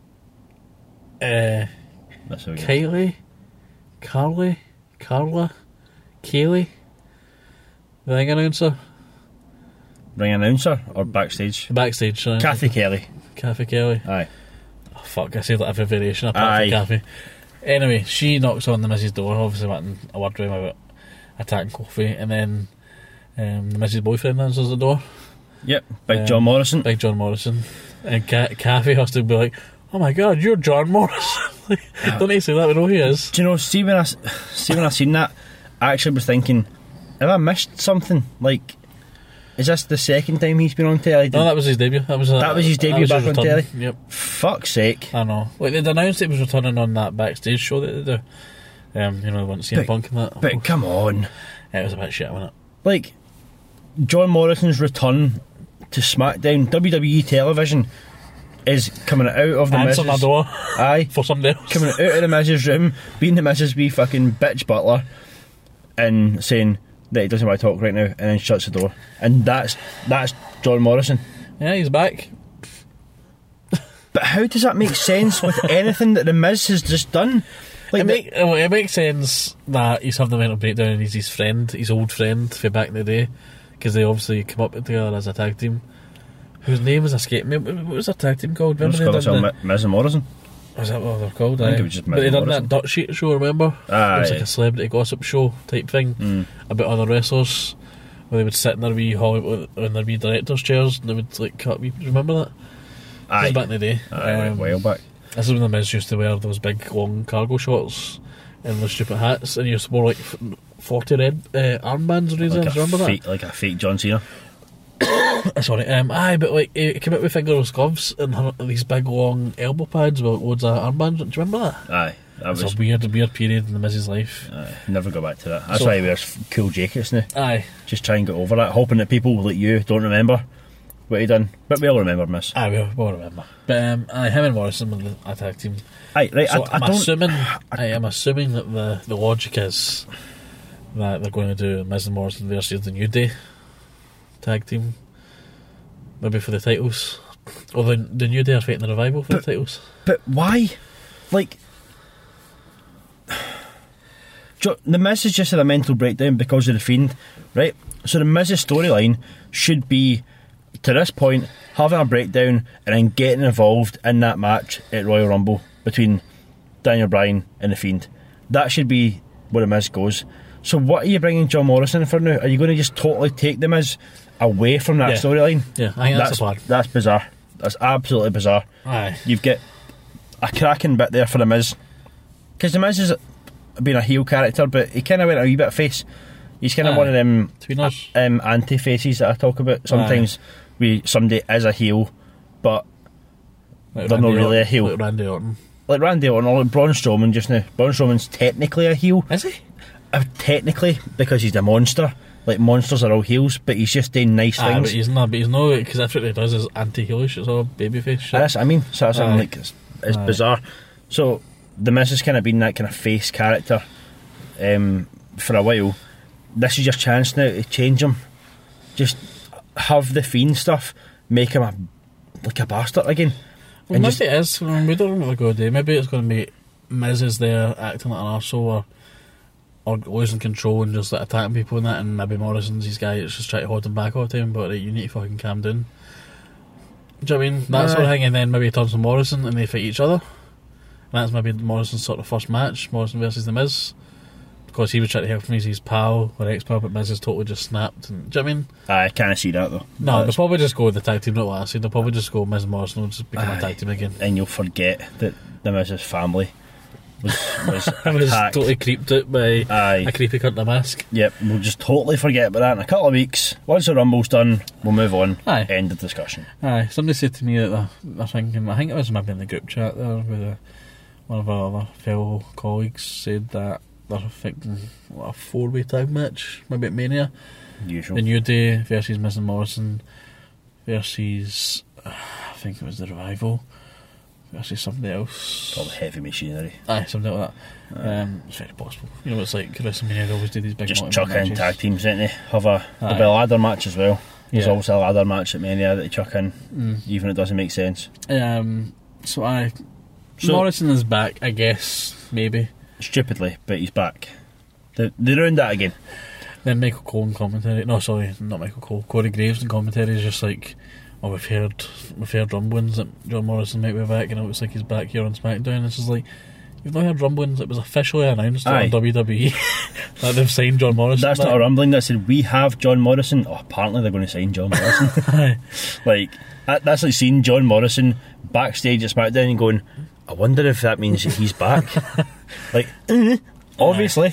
Kylie, Carla, Kaylee, the ring announcer. Ring announcer or backstage? Backstage. Kathy Kelly. Aye. Oh, fuck, I say that every variation apart from Kathy. Anyway, she knocks on the Mrs. door, obviously wanting a word with him about attacking Kofi, and then the Mrs. boyfriend answers the door. Yep, Big John Morrison. And Kathy has to be like, "Oh my god, you're John Morrison." Don't need to say that, we know who he is. Do you know, see when I seen that, I actually was thinking, have I missed something? Like, is this the second time he's been on telly? No, that was his debut. That was his debut back on telly? Yep. Fuck's sake. I know. Like, they'd announced it was returning on that backstage show that they do. They want to see Punk and that. But come on. It was a bit shit, wasn't it? Like, John Morrison's return to SmackDown, WWE television, is coming out of the Answer my door. Aye. For somebody else. Coming out of the Miz's room, being the Miz's wee fucking bitch butler, and saying, that he doesn't want to talk right now, and then shuts the door. And that's John Morrison. Yeah, he's back. But how does that make sense with anything that The Miz has just done? Like It makes sense that he's having a mental breakdown and he's his friend, his old friend from back in the day, because they obviously come up together as a tag team. Whose name was escaping me? What was their tag team called? Remember Miz and Morrison. Was that what they're called? I think it was just Miz But they and done Morrison. that Dirt Sheet show, remember? It was like a celebrity gossip show type thing about other wrestlers, where they would sit in their wee Hollywood, in their wee director's chairs, and they would like cut me. Remember that? This was back in the day. A while back. This is when The Miz used to wear those big long cargo shorts and those stupid hats, and he used to wear like 40 red armbands or anything. Remember that? Like a fake John Cena. Sorry, but like he came out with fingerless gloves and these big long elbow pads with loads of armbands. Do you remember that? Aye, that It's was a weird period in The Miz's life. never go back to that. That's So- why he wears cool jackets now. Aye, Just try and get over that, hoping that people like you don't remember what he done. But we all remember Miz. we'll remember. But him and Morrison were the attack team. Aye, right. So I don't. I am assuming that the logic is that they're going to do Miz and Morrison versus the New Day tag team, maybe for the titles. Or the New Day are fighting the Revival for the titles. But why? Like, The Miz has just had a mental breakdown because of the Fiend, right? So the Miz's storyline should be, to this point, having a breakdown and then getting involved in that match at Royal Rumble between Daniel Bryan and the Fiend. That should be where the Miz goes. So what are you bringing John Morrison for now? Are you going to just totally take the Miz away from that storyline? Yeah, I think that's the plan. That's bizarre. That's absolutely bizarre. Aye. You've got a cracking bit there for the Miz, because the Miz has been a heel character, but he kind of went a wee bit face. He's kind of one of them tweeners. anti-faces that I talk about. Sometimes somebody is a heel, but Like they're not really a heel. Like Randy Orton. Like Randy Orton or like Braun Strowman just now. Braun Strowman's technically a heel. Is he? Technically, because he's a monster. Like, monsters are all heels, but he's just doing nice But things. he's not, because everything he does is anti-heelish. It's all babyface shit. That's what I mean. So that's something like it's Aye. bizarre. So the Miz has kind of been that kind of face character for a while. This is your chance now to change him. Just have the Fiend stuff, make him like a bastard again. Well, And maybe just- it is. We don't know what they're going to do. Maybe it's going to be Miz is there acting like an arsehole or losing control and just like attacking people and that, and maybe Morrison's his guy that's just trying to hold him back all the time, but you need to fucking calm down. Do you know what I mean? That sort of thing, and then maybe he turns to Morrison and they fight each other. And that's maybe Morrison's sort of first match, Morrison versus The Miz. Because he was trying to help him, he's his pal, or ex-pal, but Miz has totally just snapped. And, do you know what I mean? I kind of see that though. No, they'll probably just go with the tag team, not last year. They'll probably just go Miz and Morrison will just become a tag team again. And you'll forget that the Miz's family was I was attacked. totally creeped out by Aye. a creepy cunt in a mask. Yep, we'll just totally forget about that in a couple of weeks. Once the Rumble's done, we'll move on. Aye. End of discussion. Aye, somebody said to me that they're thinking, I think it was maybe in the group chat there with one of our other fellow colleagues said that they're thinking a 4-way tag match, maybe at Mania. Usual. The New Day versus Miz and Morrison versus, I think it was the Revival versus somebody else. All the heavy machinery. Aye, something like that. It's very possible. You know, it's like WrestleMania, they always do these big Just multi-man chuck in matches. tag teams, don't they? There'll Aye. be a ladder match as well. There's Yeah. also a ladder match at Mania that they chuck in, even if it doesn't make sense. So So- Morrison is back, I guess, maybe. Stupidly, but he's back. They ruined that again. Then Michael Cole in commentary. No, sorry, not Michael Cole. Corey Graves in commentary is just like, oh, we've heard rumblings that John Morrison might be back, and it looks like he's back here on SmackDown. This is like, you've not heard rumblings. It was officially announced Aye. on WWE that they've signed John Morrison. That's not a rumbling. That said, we have John Morrison. Oh, apparently they're going to sign John Morrison. Aye. Like, that's like seeing John Morrison backstage at SmackDown and going, I wonder if that means that he's back. Like, obviously.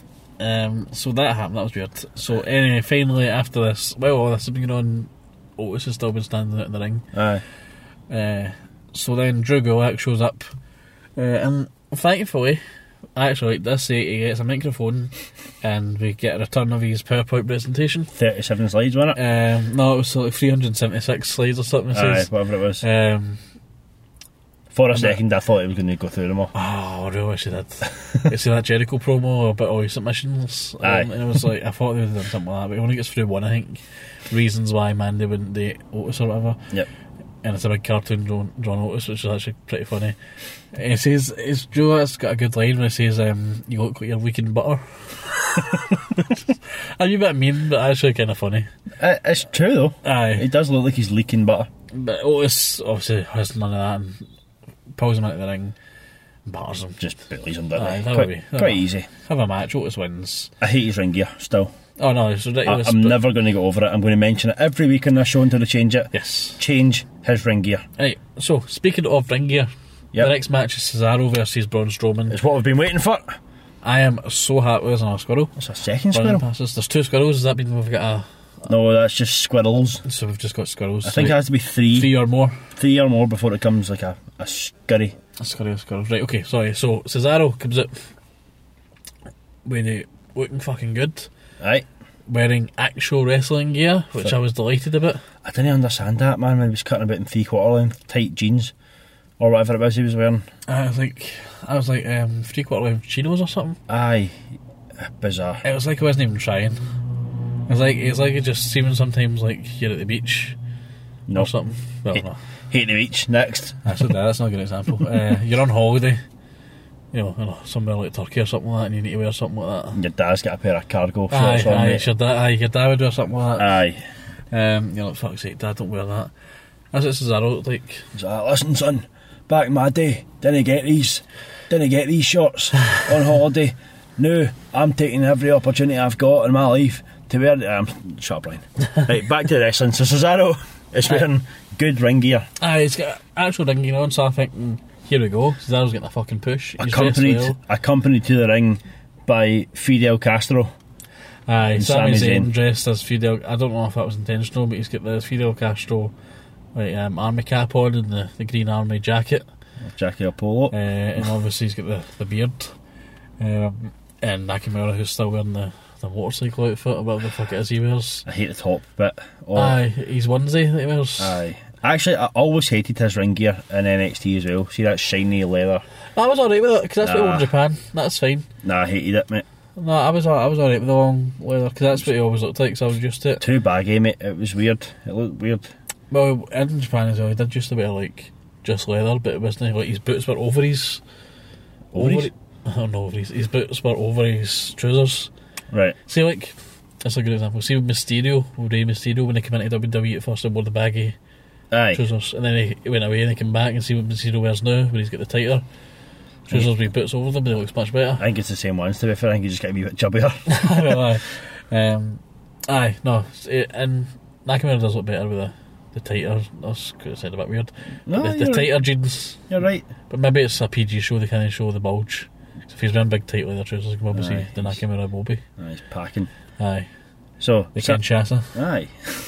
So that happened. That was weird. So anyway, finally after this, all this has been going on. Otis has still been standing out in the ring. Aye. So then Drew Gulak shows up, and thankfully, I actually like this. He gets a microphone, and we get a return of his PowerPoint presentation. 37 slides, wasn't it? No, it was like 376 slides or something. It Aye, says. whatever it was. For a second, I thought he was going to go through them all. Oh, I really wish he did. You see that Jericho promo about all his submissions? Aye. And it was like, I thought they would have done something like that, but he only gets through one, I think. Reasons why Mandy wouldn't date Otis or whatever. Yep. And it's a big cartoon John Otis, which is actually pretty funny. And he says, Joe has got a good line when he says, you look like you're leaking butter. A wee bit mean, but actually kind of funny. It's true, though. Aye. He does look like he's leaking butter. But Otis obviously has none of that and pulls him into the ring and batters him. Just bullies him, doesn't Aye, he? that Quite, would be. quite easy. Have a match, Otis wins. I hate his ring gear, still. Oh no, it's ridiculous. I'm but- never going to get over it. I'm going to mention it every week on this show until they change it. Yes. Change his ring gear. Right, so speaking of ring gear, Yep. the next match is Cesaro versus Braun Strowman. It's what we've been waiting for. I am so happy with another squirrel. It's a second Running squirrel. past us. There's 2 squirrels. Does that mean we've got No, that's just squirrels. so we've just got squirrels? I think it has to be 3 or more. 3 or more before it comes like a scurry. A squirrel. Right, okay, sorry. So Cesaro comes out with it looking fucking good, Right. wearing actual wrestling gear, which I was delighted about. I didn't understand that, man, when he was cutting about in 3/4 length tight jeans or whatever it was he was wearing. I was like 3/4 length chinos or something. Aye. Bizarre. It was like I wasn't even trying. It's like it just seems sometimes like you're at the beach No. or something. Well, no. Hate the beach. Next. That's not a good example. You're on holiday, you know, somewhere like Turkey or something like that, and you need to wear something like that. Your dad's got a pair of cargo shorts on, mate. Your dad would wear something like that. Aye. You're like, fuck's sake, Dad, don't wear that. That's what Cesaro looked like. He's like, listen, son, back in my day, didn't get these shorts on holiday. Now, I'm taking every opportunity I've got in my life to wear... shut up, Brian. Right, back to the wrestling. So Cesaro is wearing good ring gear. He's got actual ring gear on, so I think, here we go. Cesaro's getting a fucking push. He's dressed well. Accompanied to the ring by Fidel Castro. Aye, and Sami Sami Zayn Zayn. dressed as Fidel. I don't know if that was intentional, but he's got the Fidel Castro army cap on and the green army jacket. Jackie Apollo. And obviously he's got the beard. And Nakamura, who's still wearing the motorcycle outfit, or whatever the fuck it is he wears. I hate the top bit. Aye, he's onesie that he wears. Aye. Actually, I always hated his ring gear in NXT as well. See that shiny leather? I was alright with it, because that's what he wore in Nah. Japan. That's fine. Nah, I hated it, mate. No, I was alright with the long leather, because that's what he always looked like, so I was used to it. Too baggy, mate. It was weird. It looked weird. Well, in Japan as well, he did used to wear, like, just leather, but it wasn't, like, his boots were over his... Ovaries? I don't know, his boots were over his trousers. Right. See, like, that's a good example. See with Rey Mysterio, when he came into WWE at first, he wore the baggy Aye. trousers, and then he went away and he came back, and see what Mysterio wears now, when he's got the tighter trousers with boots over them, but it looks much better. I think it's the same ones, to be fair. I think you just get a wee bit chubbier. Aye, no, and Nakamura does look better with the tighter. That's could have said a bit weird. No, the you're tighter jeans, You're right. but maybe it's a PG show. They can't show the bulge. So if he's wearing big tight leather trousers, you can probably see Aye. the Nakamura will be. Aye, he's packing. Aye, So, the Kinshasa. aye.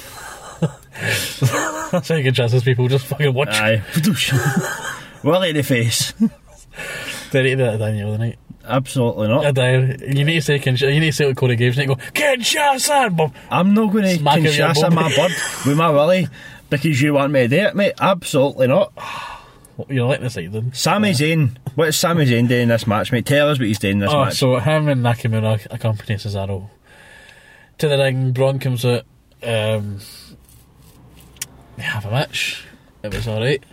That's how Kinshasa's people just fucking watch. Aye. Well in the face. They need to do that Daniel the night. Absolutely not. You need to say Kinshasa. You need to say what Corey Graves and go Kinshasa. Boom. I'm not going to Smack of your Kinshasa bum. my bird with my willy because you want me to do it, mate. Absolutely not. You're letting this out then. Sami Zayn. What is Sami Zayn doing in this match, mate? Tell us what he's doing in this match. So him and Nakamura accompany Cesaro to the ring. Braun comes out. They have a match. It was alright.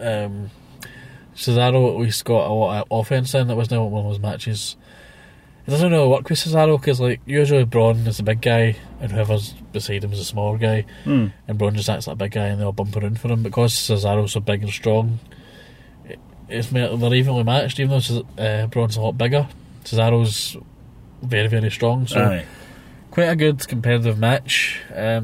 Cesaro at least got a lot of offense in. It wasn't one of those matches. It doesn't really work with Cesaro because, like, usually Braun is the big guy and whoever's beside him is a smaller guy, and Braun just acts like a big guy and they'll bump around for him. Because Cesaro's so big and strong, they're evenly matched. Even though Braun's a lot bigger, Cesaro's very, very strong. So Aye. quite a good competitive match.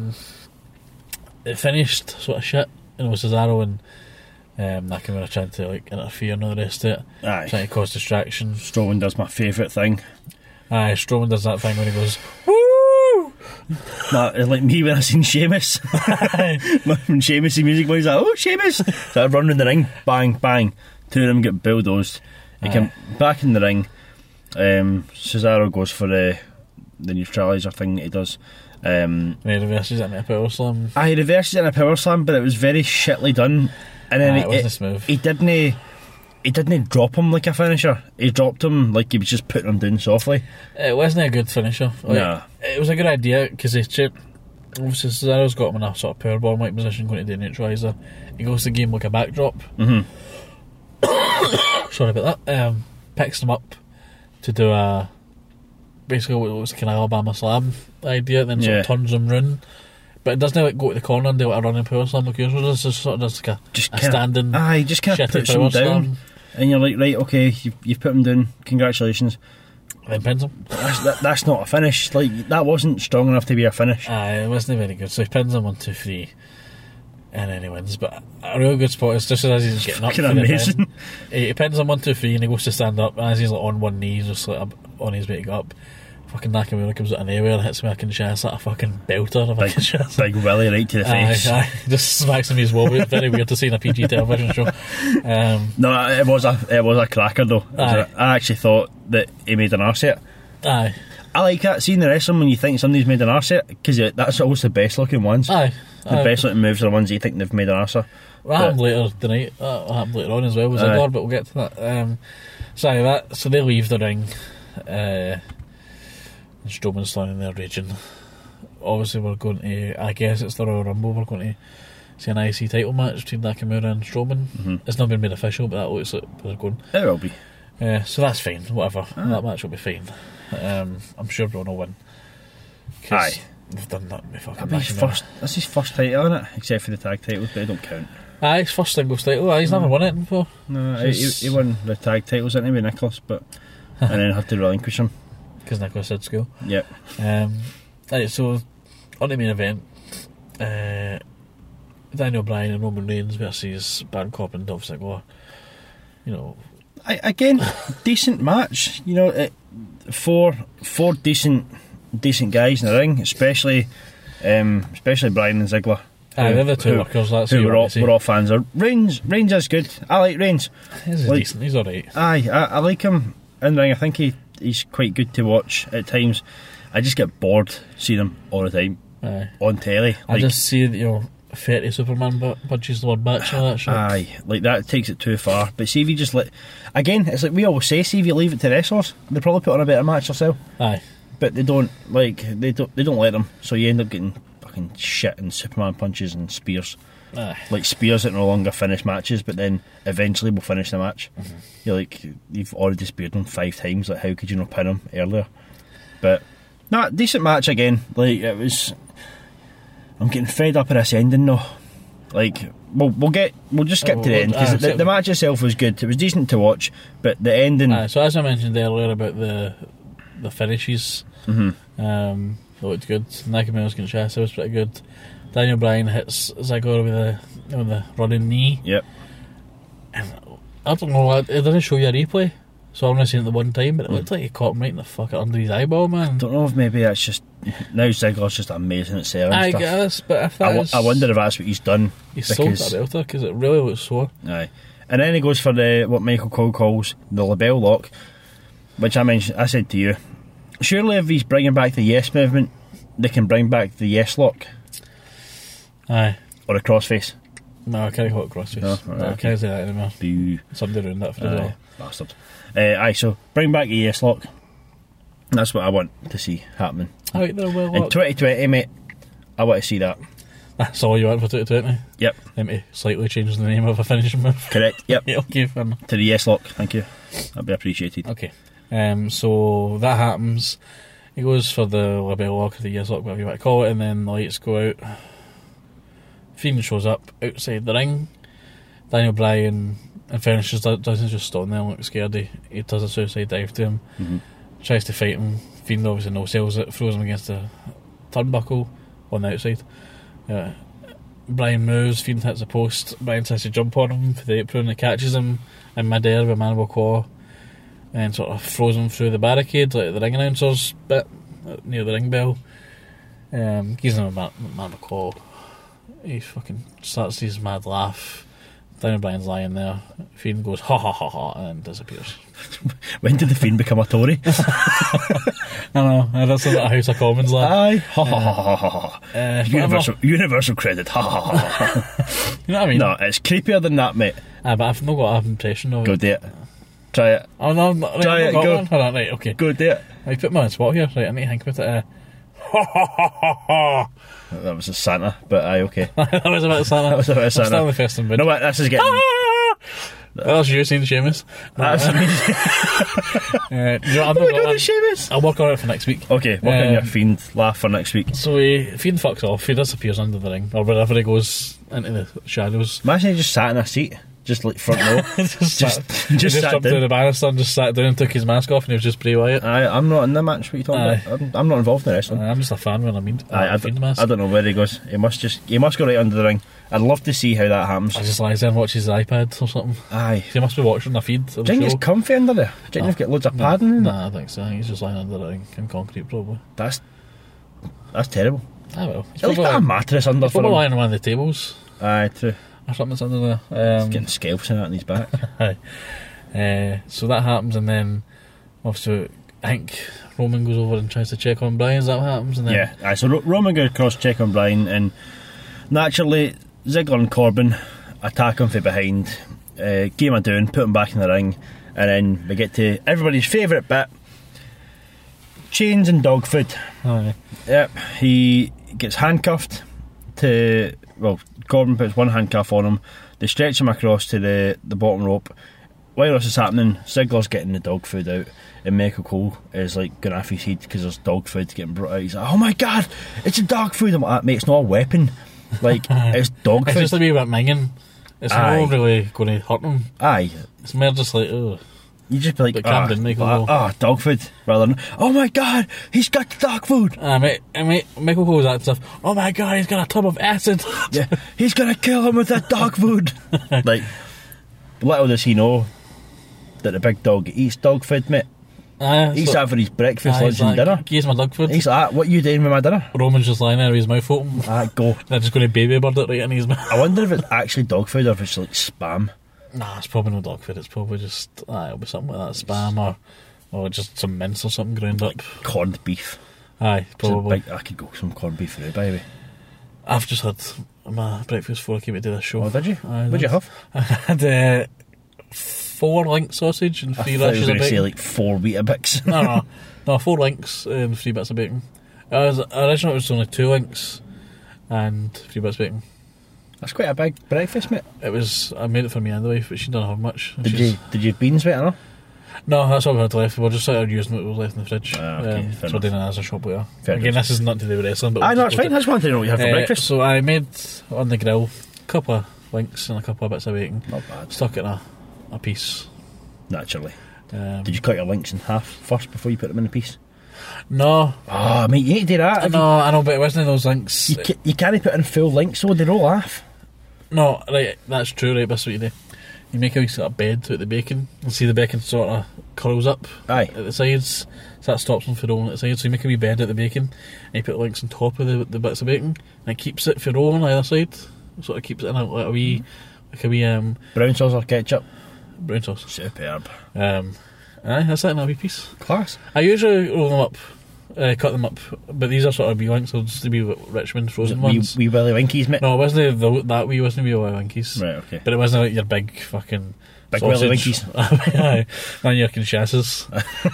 It finished sort of shit. It was Cesaro and Nakamura trying to, like, interfere and all the rest of it, Aye. trying to cause distractions. Strowman does my favourite thing. Aye, Strowman does that thing when he goes, woo! It's like me when I seen Sheamus. When Sheamus' music was like, oh, Sheamus! So I run in the ring, bang, bang. Two of them get bulldozed. He come back in the ring. Cesaro goes for the neutralizer thing that he does. And he reverses it into a power slam. He reversed it in a power slam, but it was very shitly done. And then it wasn't smooth. he didn't. he didn't drop him like a finisher. He dropped him like he was just putting him down softly. It wasn't a good finisher. Nah. It was a good idea because obviously Cesaro's got him in a sort of powerbomb like position going to the neutraliser. He goes to the game like a backdrop. Sorry about that. Picks him up to do a basically what was kind of Alabama slam idea, then sort of turns him round. But it doesn't like go to the corner and do like a running power slam like yours. It's just sort of does like a standing. Just kind of puts him down, slam. and you're like, right, okay, you've put him down. Congratulations. And then pins him. That's not a finish. Like that wasn't strong enough to be a finish. It wasn't very good. So he pins him 1, 2, 3, and then he wins. But a real good spot is just as he's getting up. Fucking amazing. He pins him 1, 2, 3, and he goes to stand up. And as he's like on one knee, he's just like up on his way to go up. Fucking Nakamura comes out of nowhere and hits me like in the chest like a fucking belter. Big Willie right to the face. Just smacks him his wall. Very weird to see in a PG television show. No, it was a cracker though. I actually thought that he made an arse of it. Aye. I like that, seeing the wrestling when you think somebody's made an arse of it, because that's always the best looking ones. Aye. The best looking moves are the ones you think they've made an arse of. That happened later tonight. That happened later on as well with Ziggler, but we'll get to that. So they leave the ring. And Strowman's standing there raging. Obviously we're going to, I guess it's the Royal Rumble, we're going to see an IC title match between Nakamura and Strowman. It's not been made official, but that looks like they're going. It will be. So that's fine, whatever. That match will be fine. I'm sure Braun will win. Aye. They've done that before. That's his first title, isn't it? Except for the tag titles, but they don't count. Aye, his first singles title. He's never won it before. No, he won the tag titles, didn't he, with Nicholas, but and then had to relinquish him. Because Nicholas had school. Yep. Right, so on the main event, Daniel Bryan and Roman Reigns versus Baron Corbin and Dolph Ziggler. You know, again, decent match. You know, four decent guys in the ring, especially Bryan and Ziggler. They're the two workers. That's who we're all fans of. Reigns is good. I like Reigns. He's decent. He's alright. Aye, I like him in the ring. I think he's quite good to watch at times. I just get bored seeing him all the time on telly. I just see that 30 Superman punches the word match and all that shit. Aye, like that takes it too far. But see if you just again, it's like we always say, see if you leave it to wrestlers, they probably put on a better match themselves. Aye, but they don't they don't let them. So you end up getting fucking shit and Superman punches and spears. Aye. Like spears that no longer finish matches, but then eventually will finish the match. You're like, you've already speared them 5 times. Like, how could you not pin him earlier? But no, decent match again. Like it was. I'm getting fed up of this ending though. Like we'll just skip to the end because the match itself was good. It was decent to watch, but the ending. So as I mentioned earlier about the finishes, it looked good. Nakamura's getting chest, it was pretty good. Daniel Bryan hits Ziggler with the running knee. Yep. And I don't know, it doesn't show you a replay, so I've only seen it the one time, but it looked like he caught him right in the fuck under his eyeball, man. I don't know if maybe that's just now Ziggler's just amazing at selling I stuff. guess, but if that I wonder if that's what he's done. He's sold that belter because it really looks sore. Aye, and then he goes for what Michael Cole calls the label lock, which I said to you. Surely, if he's bringing back the yes movement, they can bring back the yes lock. Aye. Or a crossface. No, I can't call it crossface. I can't say that anymore. Boo. Somebody ruined that for us all. Bastard. So bring back the yes lock. That's what I want to see happening. They're well in 2020, mate. I want to see that. That's all you want for 2020? Yep. Them to slightly change the name of a finishing move. Correct. Yep. Yeah, okay, fair enough. To the yes lock. Thank you. That'd be appreciated. Okay. So that happens. He goes for the label lock or the yes lock, whatever you want to call it, and then the lights go out. Fiend shows up outside the ring. Daniel Bryan, in fairness, doesn't just stand there and look scared. He does a suicide dive to him. Tries to fight him. Fiend obviously no-sells it, throws him against the turnbuckle on the outside. Bryan moves, Fiend hits a post. Bryan tries to jump on him for the apron. He catches him in mid-air with a mandible claw and sort of throws him through the barricade, like the ring announcer's bit near the ring bell. Gives him a mandible claw. He fucking starts his mad laugh. Daniel Bryan's lying there. Fiend goes ha ha ha ha and then disappears. When did the Fiend become a Tory? I know. That's a House of Commons laugh. Aye. Ha ha ha ha ha. Universal credit. Ha ha ha ha. You know what I mean? No, it's creepier than that, mate. But I've not got an impression of Go it. do it. Try it. Oh no, right, Try I've it, got go. one. Hold on, right, okay. Go do it. I put me on the spot here. Right, I need to think about it. Ha ha ha ha. That was a Santa, but aye, okay. That was a bit of Santa. That was a bit of Santa. I'm still the first in bed. No, what? This is getting. That's you seen Seamus. That's amazing. You know, I've Oh my got god, one. the Seamus! I'll work on it for next week. Okay, work on your fiend laugh for next week. So Fiend fucks off. He disappears under the ring, or wherever he goes into the shadows. Imagine he just sat in a seat, just like front row. just just he sat jumped down. down the banister and just sat down and took his mask off, and he was just Bray Wyatt. I'm not in the match. What are you talking about? I'm not involved in the wrestling. I'm just a fan when I mean Fiend mask. I don't know where he goes. He must go right under the ring. I'd love to see how that happens. I just lies there and watches his iPad or something. Aye. He must be watching the feed of Do you the think show. he's comfy under there? Do you think they've got loads of padding in there? Nah, I think so. I think he's just lying under the ring in concrete, probably. That's terrible. Ah, well. He's At least put a mattress under he's for probably him. lying on one of the tables Aye, true. or something that's under there. He's getting scalps in it on his back. Aye. So that happens, and then obviously I think Roman goes over and tries to check on Brian. Is that what happens? And then Yeah, aye, so Roman goes cross check on Bryan, and naturally Ziggler and Corbin attack him from behind, give him a down, put him back in the ring, and then we get to everybody's favourite bit: chains and dog food. Aye. Yep, he gets handcuffed to. Well, Corbin puts one handcuff on him. They stretch him across to the bottom rope. While this is happening, Ziggler's getting the dog food out, and Michael Cole is like going off his head because there's dog food getting brought out. He's like, "Oh my god, it's a dog food!" I'm like, "Mate, it's not a weapon. Like, it's dog It's food." just a wee bit minging. It's Aye. not really going to hurt him. Aye, It's more just like, oh. you just be like, But Camden, Michael Cole. dog food," rather than, "Oh my god, he's got the dog food." Michael Cole's that stuff. Oh my god, he's got a tub of acid. Yeah, he's gonna kill him with that dog food. Like, little does he know that the big dog eats dog food, mate. He's that for his breakfast, lunch, and dinner. Here's my dog food. He's like, "What are you doing with my dinner?" Roman's just lying there with his mouth open. Go. They're just going to baby bird it right in his mouth. I wonder if it's actually dog food or if it's like spam. Nah, it's probably no dog food. It's probably just it'll be something like that, spam or just some mince or something ground up. Corned beef. Aye, probably. I could go some corned beef through, by the way. I've just had my breakfast before I came to do this show. Oh, did you? Aye, What'd you have? I had 4 link sausage and 3 I thought you rashers were of going to say bacon. like 4 Weetabix. No, 4 links and 3 bits of bacon. Originally it was only 2 links and 3 bits of bacon. That's quite a big breakfast, mate. I made it for me and the wife, but she didn't have much. Did you have beans with it or not? No, that's all we had left. We're just sort of using what was left in the fridge. Okay, fair so enough. doing it as a shop later. Fair Again, enough. this is nothing to do with wrestling, but Aye, we'll no, just it's go fine. to- I just wanted to know what you had for breakfast. So I made on the grill a couple of links and a couple of bits of bacon. Not bad. Stuck it in a piece. Naturally. Um, Did you cut your links in half first before you put them in a piece? No, Oh, mate, you need to do that. I know, but it wasn't those links. You can't put in full links, so they roll off. No, right, that's true, right, that's what you do. You make a wee sort of bed to the bacon, and see the bacon sort of curls up Aye. at the sides, so that stops them from rolling at the sides. So you make a wee bed at the bacon, and you put links on top of the bits of bacon, and it keeps it from rolling either side. Sort of keeps it in a wee Brown sauce or ketchup? brown sauce. Superb. Aye, that's it in a wee piece. Class. I usually roll them up, cut them up, but these are sort of wee links, so just to be Richmond frozen ones. Wee Willy Winkies, mate. No, it wasn't that wee, wasn't wee Winkies. Right, okay. But it wasn't like your big fucking Big sausage. Willy Winkies. Aye, and your kinshasas.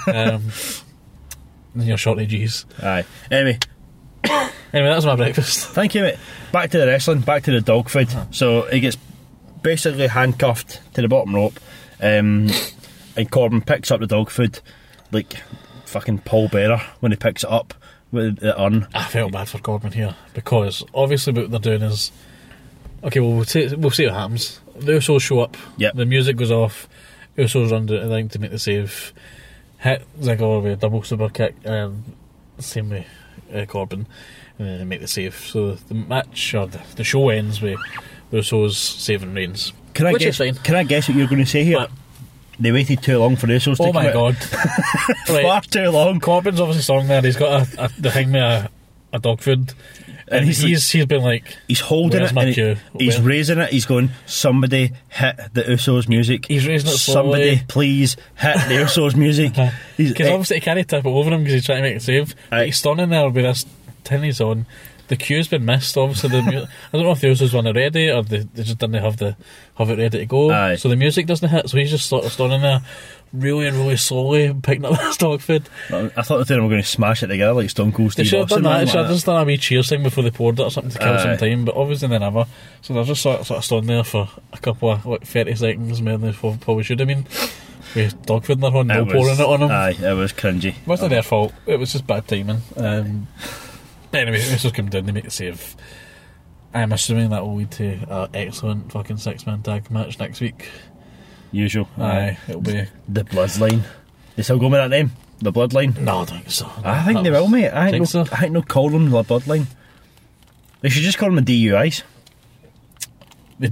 And your shortages. Aye. Anyway, Anyway, that was my breakfast. thank you, mate. Back to the wrestling, back to the dog food. So he gets basically handcuffed to the bottom rope, and Corbin picks up the dog food like fucking Paul Bearer when he picks it up with the urn. I felt bad for Corbin here because obviously what they're doing is okay. Well, we'll see what happens. The Usos show up. Yep. The music goes off. Usos run to the ring to make the save. Hit Ziggler with a double super kick. Same with Corbin, and then they make the save. So the match or the show ends with the Usos saving Reigns. Can I Which guess? is fine. Can I guess what you're going to say here? But- They waited too long for the Usos to Oh come my out. god! Far Right, too long. Corbin's obviously strong there. He's got the thing with a dog food, and he's been like He's holding Where's it my and cue? he's Where? raising it. He's going, "Somebody hit the Usos music." He's raising it Somebody slowly. please hit the Usos music. Because obviously he can't tip it over him because he's trying to make a save. Aye. He's standing there with this tin he's on, the cue's been missed. Obviously, I don't know if the Usos won already or they just didn't have it ready to go. Aye. So the music doesn't hit. So he's just sort of standing there, really, really slowly picking up this dog food. I thought the two of them were going to smash it together like Stone Cold They Steve should have done Austin. that. man, They should have like just done a wee cheers thing before they poured it or something to kill some Aye. time. But obviously they never. So they're just sort of standing there for a couple of 30 seconds more than they probably should have been. With dog food in their hand, no pouring it on them. Aye, it was cringy. It wasn't their fault. It was just bad timing. Anyway, this will come down to make the save. I'm assuming that will lead to an excellent fucking 6-man tag match next week. Usual. Aye, it'll be. The Bloodline. They still go with that name? The Bloodline? No, I don't think so. I think they will, mate. I think they'll call them the Bloodline. They should just call them the DUIs. The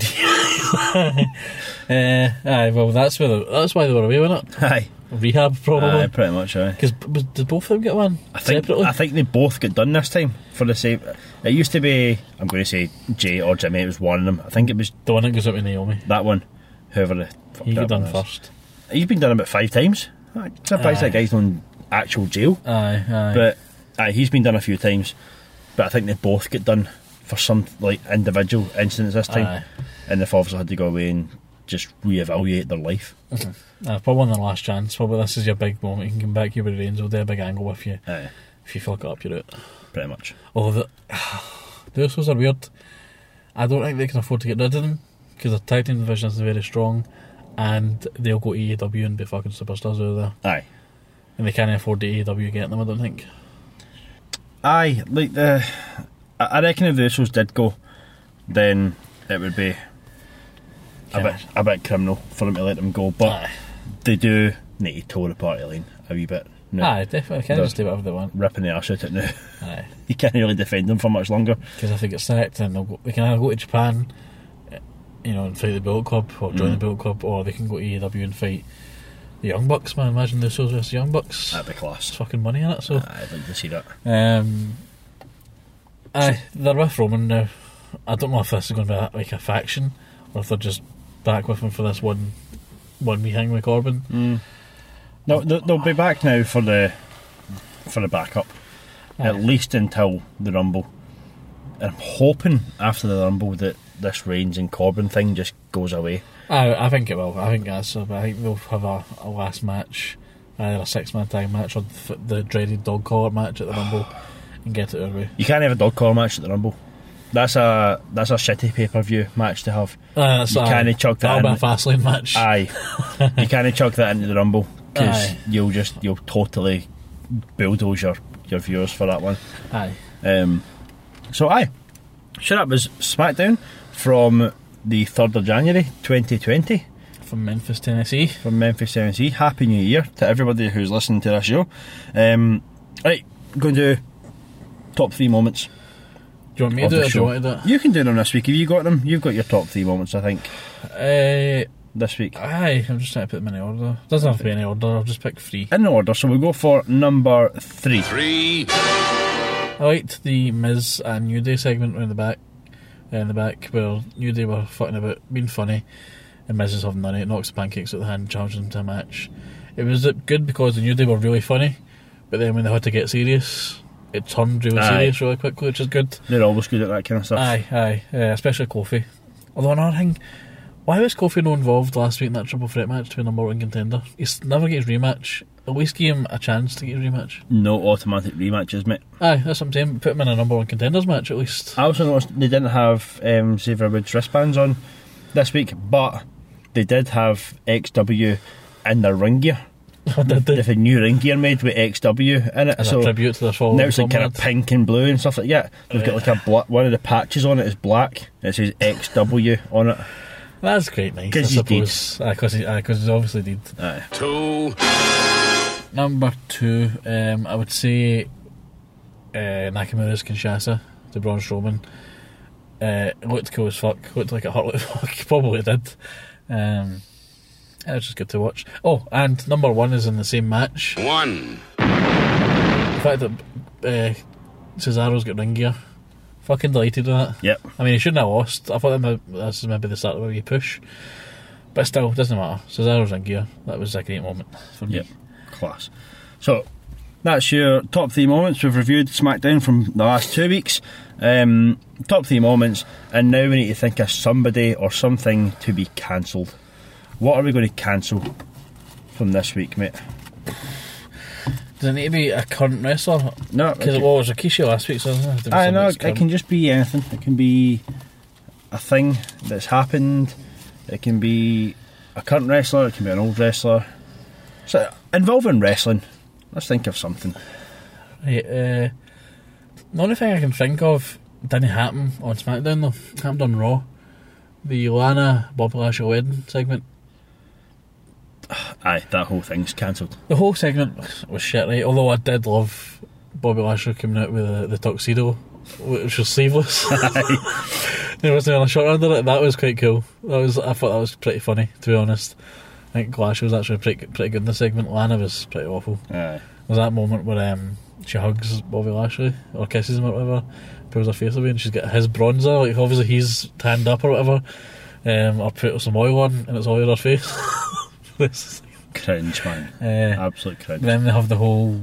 aye, well, that's why they were away with it. Aye. Rehab, probably. Aye, pretty much, aye. Because did both of them get one separately? I think they both got done this time for the same. It used to be, I'm going to say Jay or Jimmy, it was one of them. I think it was the one that goes up with Naomi. that one. Whoever the fuck He that got done one is. first. He's been done about 5 times. I'm surprised that guy's on actual jail. Aye. But he's been done a few times. But I think they both get done for some like individual incidents this time. Aye. And they've obviously had to go away and just reevaluate their life. Probably on the last chance. Probably this is your big moment. You can come back here with Reigns. We'll do a big angle with you. Aye, If you fuck it up, you're out. pretty much. Although the Usos are weird. I don't think they can afford to get rid of them because their tag team division isn't very strong, and they'll go AEW and be fucking superstars over there. Aye. And they can't afford the AEW getting them, I don't think. Aye, like I reckon if the Usos did go, then it would be a bit criminal for them to let them go. But Aye. they do need to toe the party line a wee bit. No, Aye, definitely. Can't just do whatever they want. ripping the arse out it now. Aye. You can't really defend them for much longer. Because if they get sacked, then they can either go to Japan, and fight the Bullet Club, or join the Bullet Club, or they can go to AEW and fight the Young Bucks, man. Imagine the Usos versus the Young Bucks. That'd be There's class. fucking money in it, so. I'd like to see that. Aye, they're with Roman now. I don't know if this is going to be like a faction, or if they're just back with him for this one wee hang with Corbin. No, they'll be back now for the backup, Aye. at least until the Rumble. And I'm hoping after the Rumble that this Reigns and Corbin thing just goes away. I think it will. I think that's. I think they'll have a last match, either a 6-man tag match or the dreaded dog collar match at the Rumble, and get it away. You can't have a dog collar match at the Rumble. That's a shitty pay-per-view match to have. You can't chuck that that'll be in. a Fastlane match. Aye, you can't chuck that into the Rumble because Aye. you'll totally bulldoze your viewers for that one. Aye. So aye, so that was SmackDown from the 3rd of January 2020 From Memphis, Tennessee. from Memphis, Tennessee. Happy New Year to everybody who's listening to this show. Right, going to do top 3 moments. Do you want me to of do the it or do you show. want to do You can do them this week. Have you got them? You've got your top 3 moments, I think, it? this week. Aye, I'm just trying to put them in order. Doesn't have to be any order, I'll just pick 3. In order, so we'll go for number 3. I liked the Miz and New Day segment in the back, where New Day were fucking about, being funny, and Miz is having none of it, knocks the pancakes out of the hand, challenges them to a match. It was good because the New Day were really funny, but then when they had to get serious, it turned really serious really quickly, which is good. They're always good at that kind of stuff. Aye, especially Kofi. Although another thing, why was Kofi not involved last week in that triple threat match to be number 1 contender? He's never get his rematch. At least give him a chance to get his rematch. No automatic rematches, mate. Aye, that's what I'm saying. Put him in a number 1 contenders match at least. I also noticed they didn't have Xavier Woods wristbands on this week, but they did have XW in their ring gear. Did they? They've had new ring gear made with XW in it, As so a tribute to their fallen now it's like kind of comrade. pink and blue and stuff like that. They've got like a one of the patches on it is black. It says XW on it. That's quite nice, I 'Cause you did. suppose. Because he obviously did. Aye. 2. Number 2, I would say Nakamura's Kinshasa to Braun Strowman. It looked cool as fuck. Looked like it hurt like fuck. Probably did. It was just good to watch. Oh, and number 1 is in the same match. 1. The fact that Cesaro's got ring gear. Fucking delighted with that. Yep. I mean, he shouldn't have lost. I thought this is maybe the start of a wee push. But still, doesn't matter. Cesaro's in gear. That was a great moment for me. Yep. Class. So That's your top 3 moments. We've reviewed SmackDown from the last 2 weeks. Top 3 moments, and now we need to think of somebody or something to be cancelled. What are we going to cancel from this week, mate? Does it need to be a current wrestler? No, because it was Rikishi last week, so it doesn't have to be I know, somebody it can just be anything. It can be a thing that's happened. It can be a current wrestler. It can be an old wrestler. So involving wrestling. Let's think of something. Right, the only thing I can think of didn't happen on SmackDown though. It happened on Raw. The Lana Bobby Lashley wedding segment. Aye, that whole thing's cancelled. The whole segment was shit, right? Although I did love Bobby Lashley coming out with the tuxedo, which was sleeveless. There wasn't even a short under it. That was quite cool. I thought that was pretty funny, to be honest. I think Lashley was actually pretty good in the segment. Lana was pretty awful. Aye. There's that moment where she hugs Bobby Lashley or kisses him or whatever, pulls her face away, and she's got his bronzer. Like obviously he's tanned up or whatever. I'll put some oil on, and it's all over her face. Cringe, man. Absolute cringe. Then they have the whole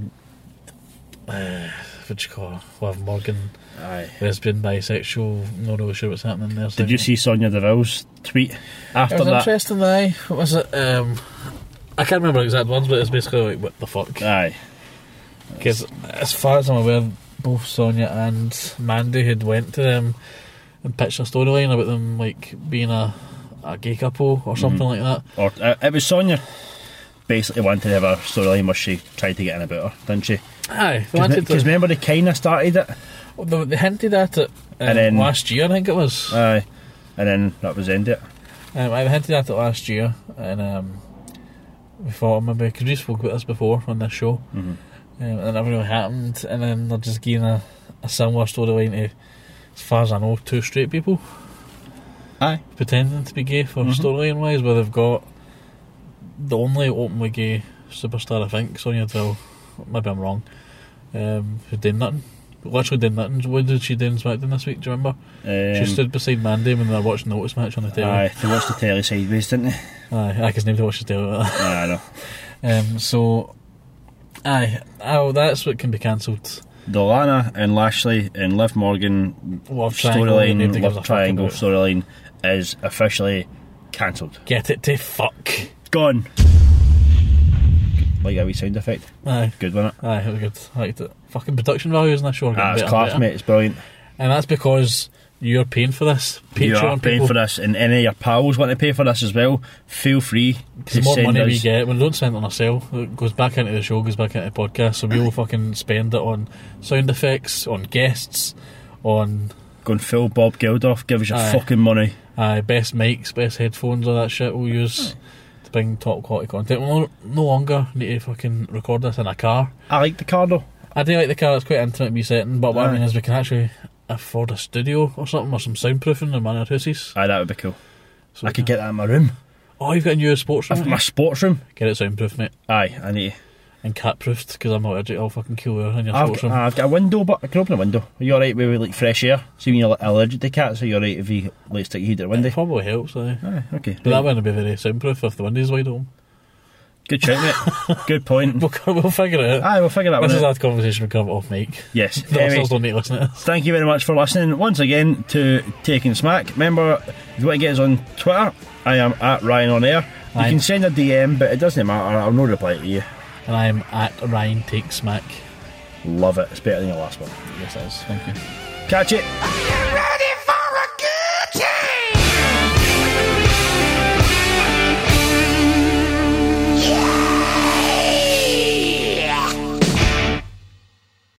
what do you call her? Liv Morgan. Aye. Lesbian, bisexual, not really sure what's happening there. Did you see Sonia Deville's tweet after it was that? Interesting, aye. What was it? I can't remember the exact words, but it's basically like, what the fuck? Aye. Because as far as I'm aware, both Sonia and Mandy had went to them and pitched a storyline about them like being a gay couple or something like that. Or it was Sonia basically wanted to have a storyline where she tried to get in about her, didn't she? Aye, they wanted to. Because remember they kind of started it. They hinted at it And then- last year, I think it was. Aye. And then that was the end of it. I hinted at it last year, and we thought maybe because we spoke about this before on this show, and it never really happened. And then they're just giving a similar storyline to, as far as I know, 2 straight people. Aye. Pretending to be gay for storyline wise, where they've got the only openly gay superstar, I think, Sonya Deville. Maybe I'm wrong. Who did nothing. Literally did nothing. What did she do in SmackDown this week? Do you remember? She stood beside Mandy when they were watching the Otis match on the telly. Aye, they watched the telly sideways, didn't they? Aye, because nobody watches telly like that. Aye, I know. So, that's what can be cancelled. The Lana and Lashley and Liv Morgan Love triangle, nobody storyline, gives a Love fuck Triangle about it. storyline is officially cancelled. Get it to fuck. Gone. Like a wee sound effect. Aye. Good, wasn't it? Aye, it was good. I liked it. Fucking production values in that show are getting It's better class, and better. mate. It's brilliant. And that's because you're paying for this. You are Patreon paying people. for this, and any of your pals want to pay for this as well. Feel free to The more send money we us. get, when we don't spend it on ourselves, it goes back into the show, goes back into the podcast, so we'll fucking spend it on sound effects, on guests, on Going full Bob Geldof, give us your Aye. fucking money. best mics, best headphones, all that shit we'll use to bring top quality content. We'll no longer need to fucking record this in a car. I like the car though. I do like the car, it's quite intimate me setting, but what I Aye. mean is we can actually afford a studio or something, or some soundproofing in one of our houses. Aye, that would be cool. So I could get that in my room. Oh, you've got a new sports room? My sports room. Get it soundproof, mate. Aye, I need to. And cat proofed, because I'm allergic. I'll fucking kill you in your I've sports got, room. I've got a window, but I can open a window. Are you alright with like fresh air? See when you're allergic to cats, are you alright if you like stick your head at the window? It probably helps, aye. Aye, okay. But that wouldn't be very soundproof if the window's wide open. Good shout, mate. Good point. We'll figure it out. Aye, we'll figure that This one is out. that conversation we cover off mic. Yes. The Anyway, listeners don't need to listen to this. thank you very much for listening once again to Taking Smack. Remember, if you want to get us on Twitter, I am at Ryan on Air. You Aye. can send a DM, but it doesn't matter. I'll no reply to you. And I'm at Ryan Takes Smack. Love it. It's better than the last one. Yes, it is. Thank you. Catch it.